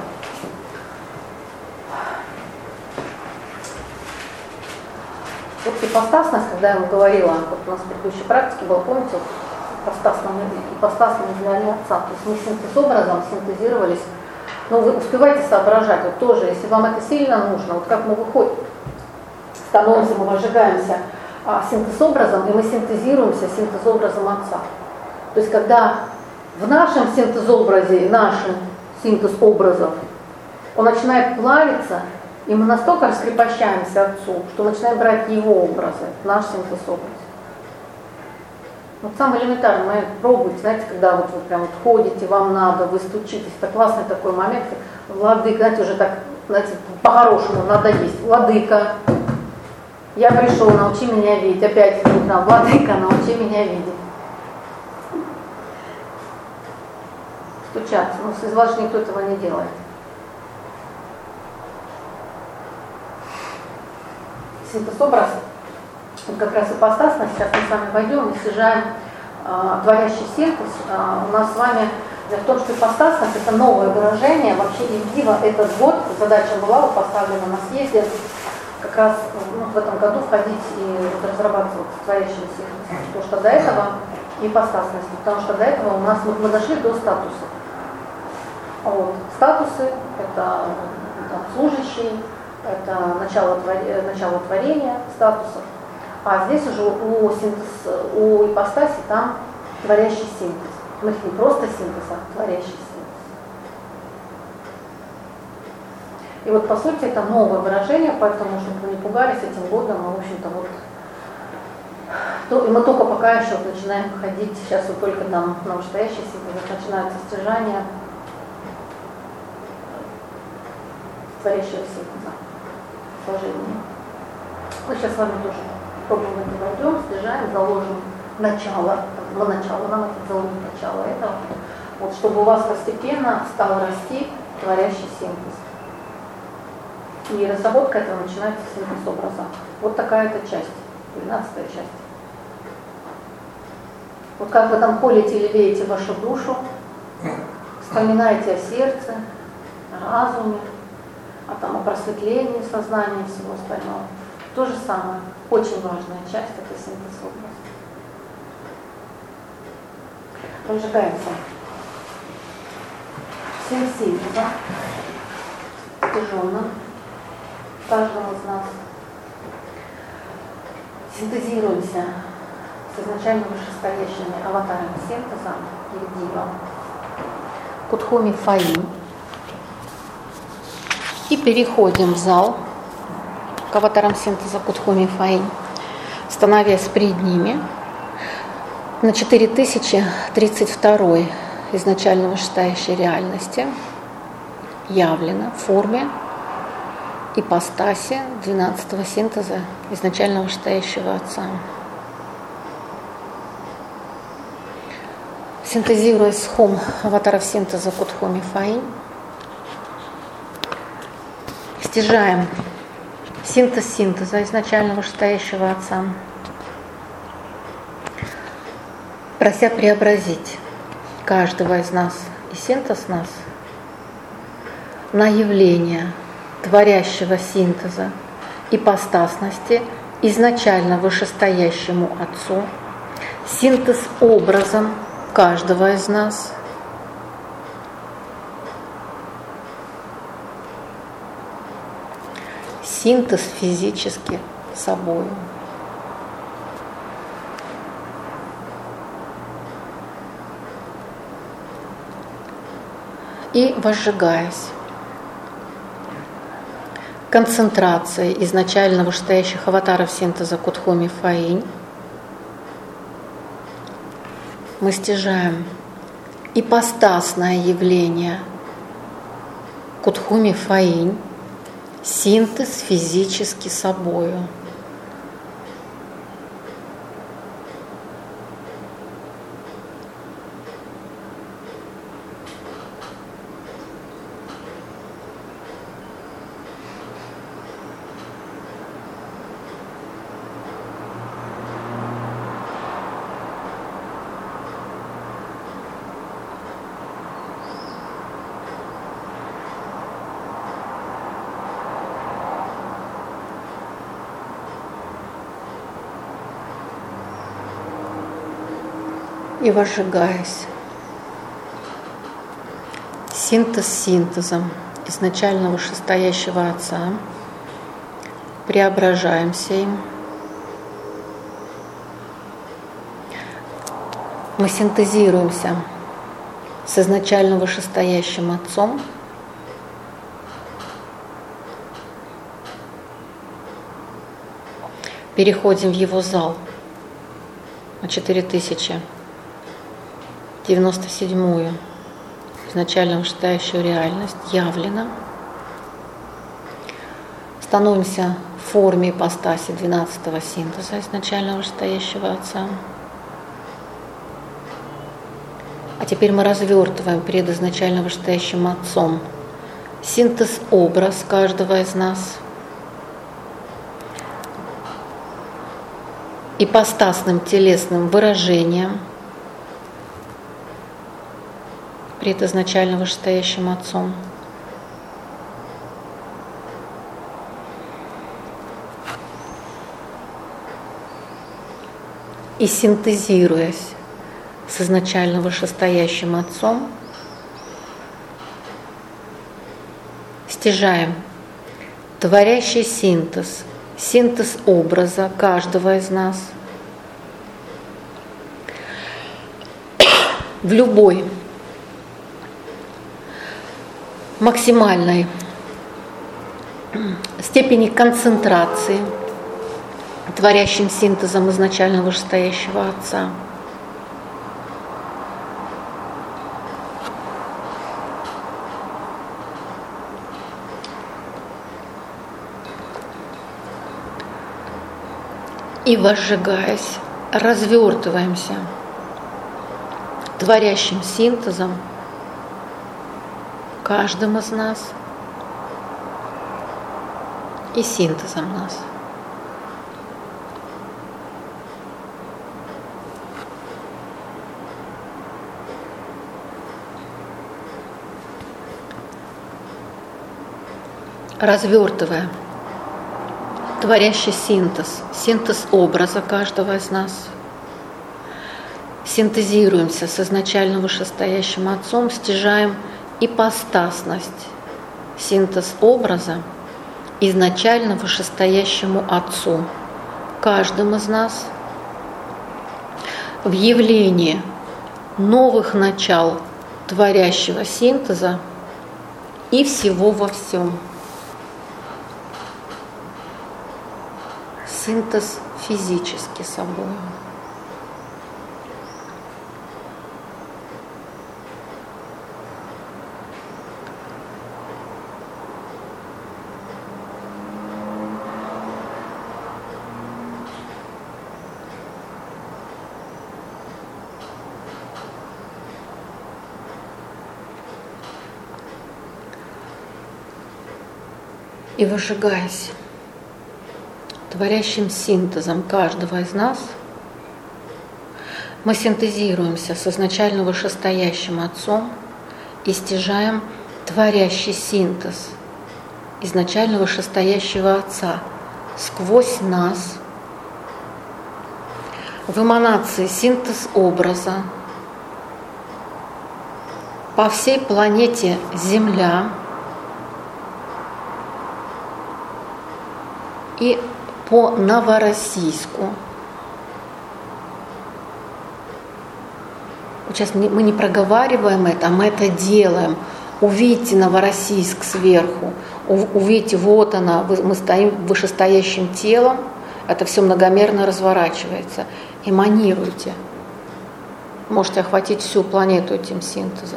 Вот ипостасность, когда я вам говорила, вот у нас в предыдущей практике было, помните, ипостасное излияние Отца. То есть мы синтез образом синтезировались. Но вы успеваете соображать, вот тоже, если вам это сильно нужно, вот как мы выходим, становимся, мы выжигаемся а, синтез образом, и мы синтезируемся синтез образом Отца. То есть когда в нашем синтезобразе, нашим синтез образов, он начинает плавиться, и мы настолько раскрепощаемся Отцу, что начинаем брать его образы, наш синтез образ. Вот самый элементарный момент, пробуйте, знаете, когда вот вы прям вот ходите, вам надо, вы стучитесь, это классный такой момент, владыка, знаете, уже так, знаете, по-хорошему надо есть, владыка, я пришел, научи меня видеть, опять да, владыка, научи меня видеть. Стучаться, ну, из вас же никто этого не делает. Синтез-образ, вот как раз ипостасность, сейчас мы с вами войдем и стяжаем э, творящий синтез. Э, у нас с вами, дело в том, что ипостасность это новое выражение, вообще Ивдива этот год, задача была вот поставлена на съезде, как раз ну, в этом году входить и вот, разрабатывать творящий синтез. Потому что до этого ипостасность, потому что до этого у нас вот, мы дошли до статусов. Вот. Статусы это там, служащий, это начало, начало творения статусов, а здесь уже у, синтез, у ипостаси там творящий синтез. Мы не просто синтез, а творящий синтез. И вот по сути это новое выражение, поэтому, чтобы вы не пугались, этим годом мы, в общем-то, вот, то, и мы только пока еще вот начинаем ходить, сейчас вот только там настоящий синтез, начинается стяжание творящего синтеза. Сложение. Мы сейчас с вами тоже пробуем это войдем, стяжаем, заложим начало, было начало, нам это зовут начало этого, вот, чтобы у вас постепенно стал расти творящий синтез. И разработка этого начинается с синтез образа. Вот такая эта часть, двенадцатая часть. Вот как вы там ходите или леете вашу душу, вспоминаете о сердце, о разуме, а там о просветлении сознания и всего остального. То же самое, очень важная часть — это синтез образа. Разжигаемся. Всем синтеза, протяженно, каждому из нас. Синтезируемся с изначально вышестоящими аватарами синтеза или дива, Кутхоми Фаинь. И переходим в зал к аватарам синтеза Кутхоми Фаинь, становясь перед ними на четыре тысячи тридцать второй изначально вышестоящей реальности явлено в форме ипостаси двенадцатого синтеза изначально вышестоящего Отца. Синтезируясь с хом аватаров синтеза Кутхоми Фаинь, стяжаем синтез синтеза изначально вышестоящего Отца, прося преобразить каждого из нас и синтез нас на явление творящего синтеза ипостасности изначально вышестоящему Отцу, синтез образом каждого из нас, синтез физически собою. И возжигаясь концентрацией изначально вышестоящих аватаров синтеза Кутхоми Фаинь, мы стяжаем ипостасное явление Кутхоми Фаинь, синтез физически собою. И возжигаясь синтез синтезом изначально вышестоящего Отца, преображаемся им. Мы синтезируемся с изначально вышестоящим Отцом, переходим в его зал на четыре тысячи девяносто седьмую изначально вышестоящую реальность явлено, становимся в форме ипостаси двенадцатого синтеза изначально вышестоящего Отца. А теперь мы развертываем перед изначально вышестоящим Отцом синтез-образ каждого из нас ипостасным телесным выражением перед изначально вышестоящим Отцом. И синтезируясь с изначально вышестоящим Отцом, стяжаем творящий синтез, синтез образа каждого из нас в любой максимальной степени концентрации творящим синтезом изначально вышестоящего Отца. И возжигаясь развертываемся творящим синтезом каждым из нас и синтезом нас. Развертывая творящий синтез, синтез образа каждого из нас, синтезируемся с изначально вышестоящим Отцом, стяжаем ипостасность, синтез образа изначально вышестоящему Отцу, каждым из нас в явлении новых начал творящего синтеза и всего во всем. Синтез физически собой. И выжигаясь творящим синтезом каждого из нас, мы синтезируемся с изначально вышестоящим Отцом и стяжаем творящий синтез изначально вышестоящего Отца сквозь нас в эманации синтез образа по всей планете Земля и по Новороссийску. Сейчас мы не проговариваем это, а мы это делаем. Увидите Новороссийск сверху, увидите, вот она, мы стоим вышестоящим телом, это все многомерно разворачивается. Эманируйте. Можете охватить всю планету этим синтезом.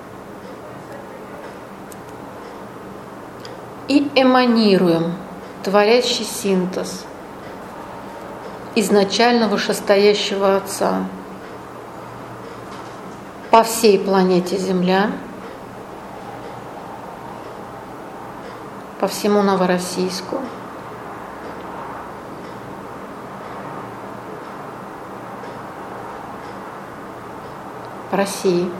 И эманируем творящий синтез изначально вышестоящего Отца по всей планете Земля, по всему Новороссийску, по России.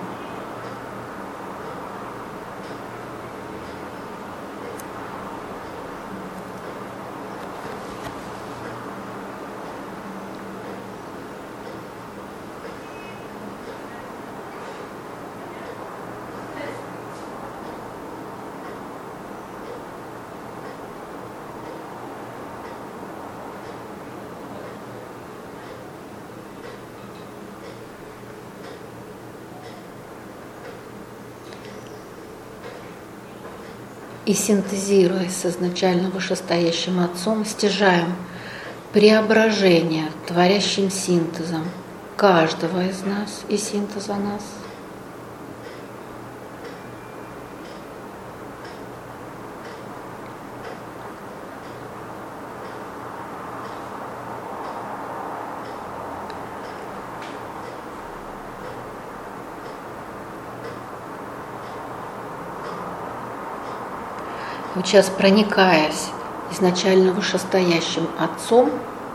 И синтезируясь с изначально вышестоящим Отцом, стяжаем преображение творящим синтезом каждого из нас и синтеза нас. Вот сейчас, проникаясь изначально вышестоящим Отцом,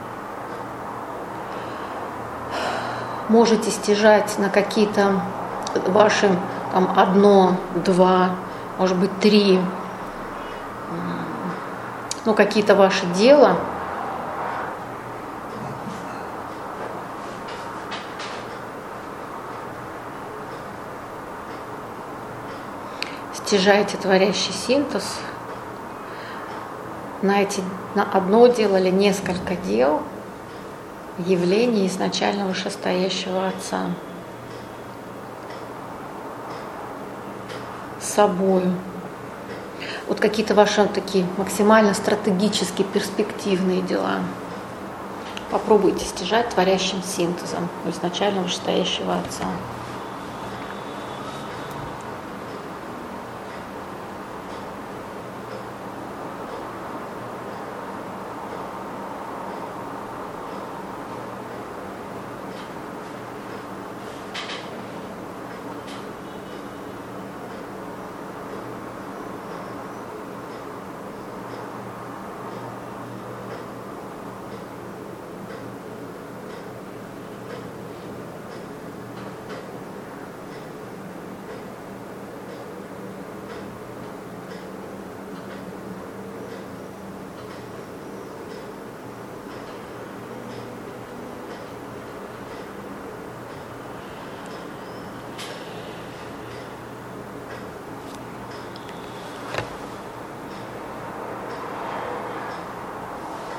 можете стяжать на какие-то ваши там одно, два, может быть, три, ну, какие-то ваши дела, стяжаете творящий синтез на, эти, на одно дело или несколько дел явлений изначально вышестоящего Отца с собою. Вот какие-то ваши такие максимально стратегические, перспективные дела. Попробуйте стяжать творящим синтезом изначально вышестоящего Отца.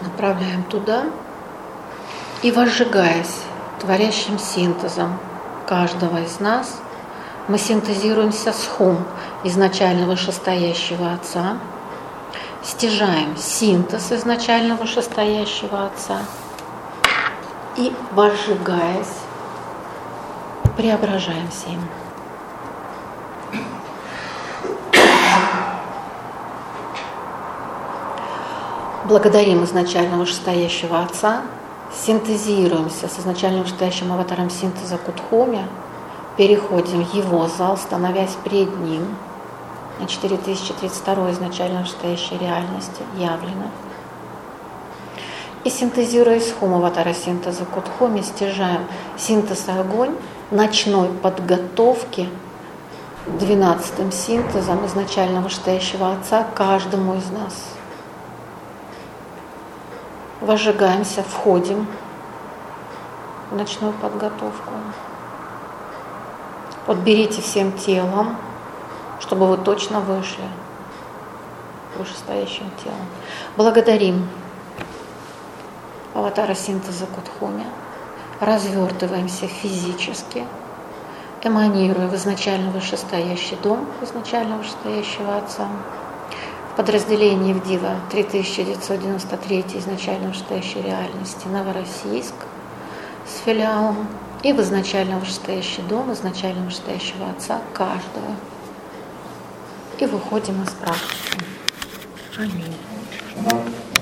направляем туда и, возжигаясь творящим синтезом каждого из нас, мы синтезируемся с хум изначально вышестоящего Отца, стяжаем синтез изначально вышестоящего Отца и, возжигаясь, преображаемся им. Благодарим изначально вышестоящего Отца, синтезируемся с изначально вышестоящим аватаром синтеза Кудхуми, переходим в его зал, становясь пред ним на четыре тысячи тридцать второй изначально вышестоящей реальности явлено. И синтезируясь с хум аватара синтеза Кудхуми, стяжаем синтез огонь ночной подготовки двенадцатым синтезом изначально вышестоящего Отца каждому из нас. Возжигаемся, входим в ночную подготовку. Вот берите всем телом, чтобы вы точно вышли вышестоящим телом. Благодарим аватара синтеза Кудхуми, развертываемся физически, эманируя в изначально вышестоящий дом изначально вышестоящего Отца. В подразделении в Дива три тысячи девятьсот девяносто третьей изначально вышестоящей реальности Новороссийск с филиалом и в изначально вышестоящий дом изначально вышестоящего Отца каждого. И выходим из практики. Аминь.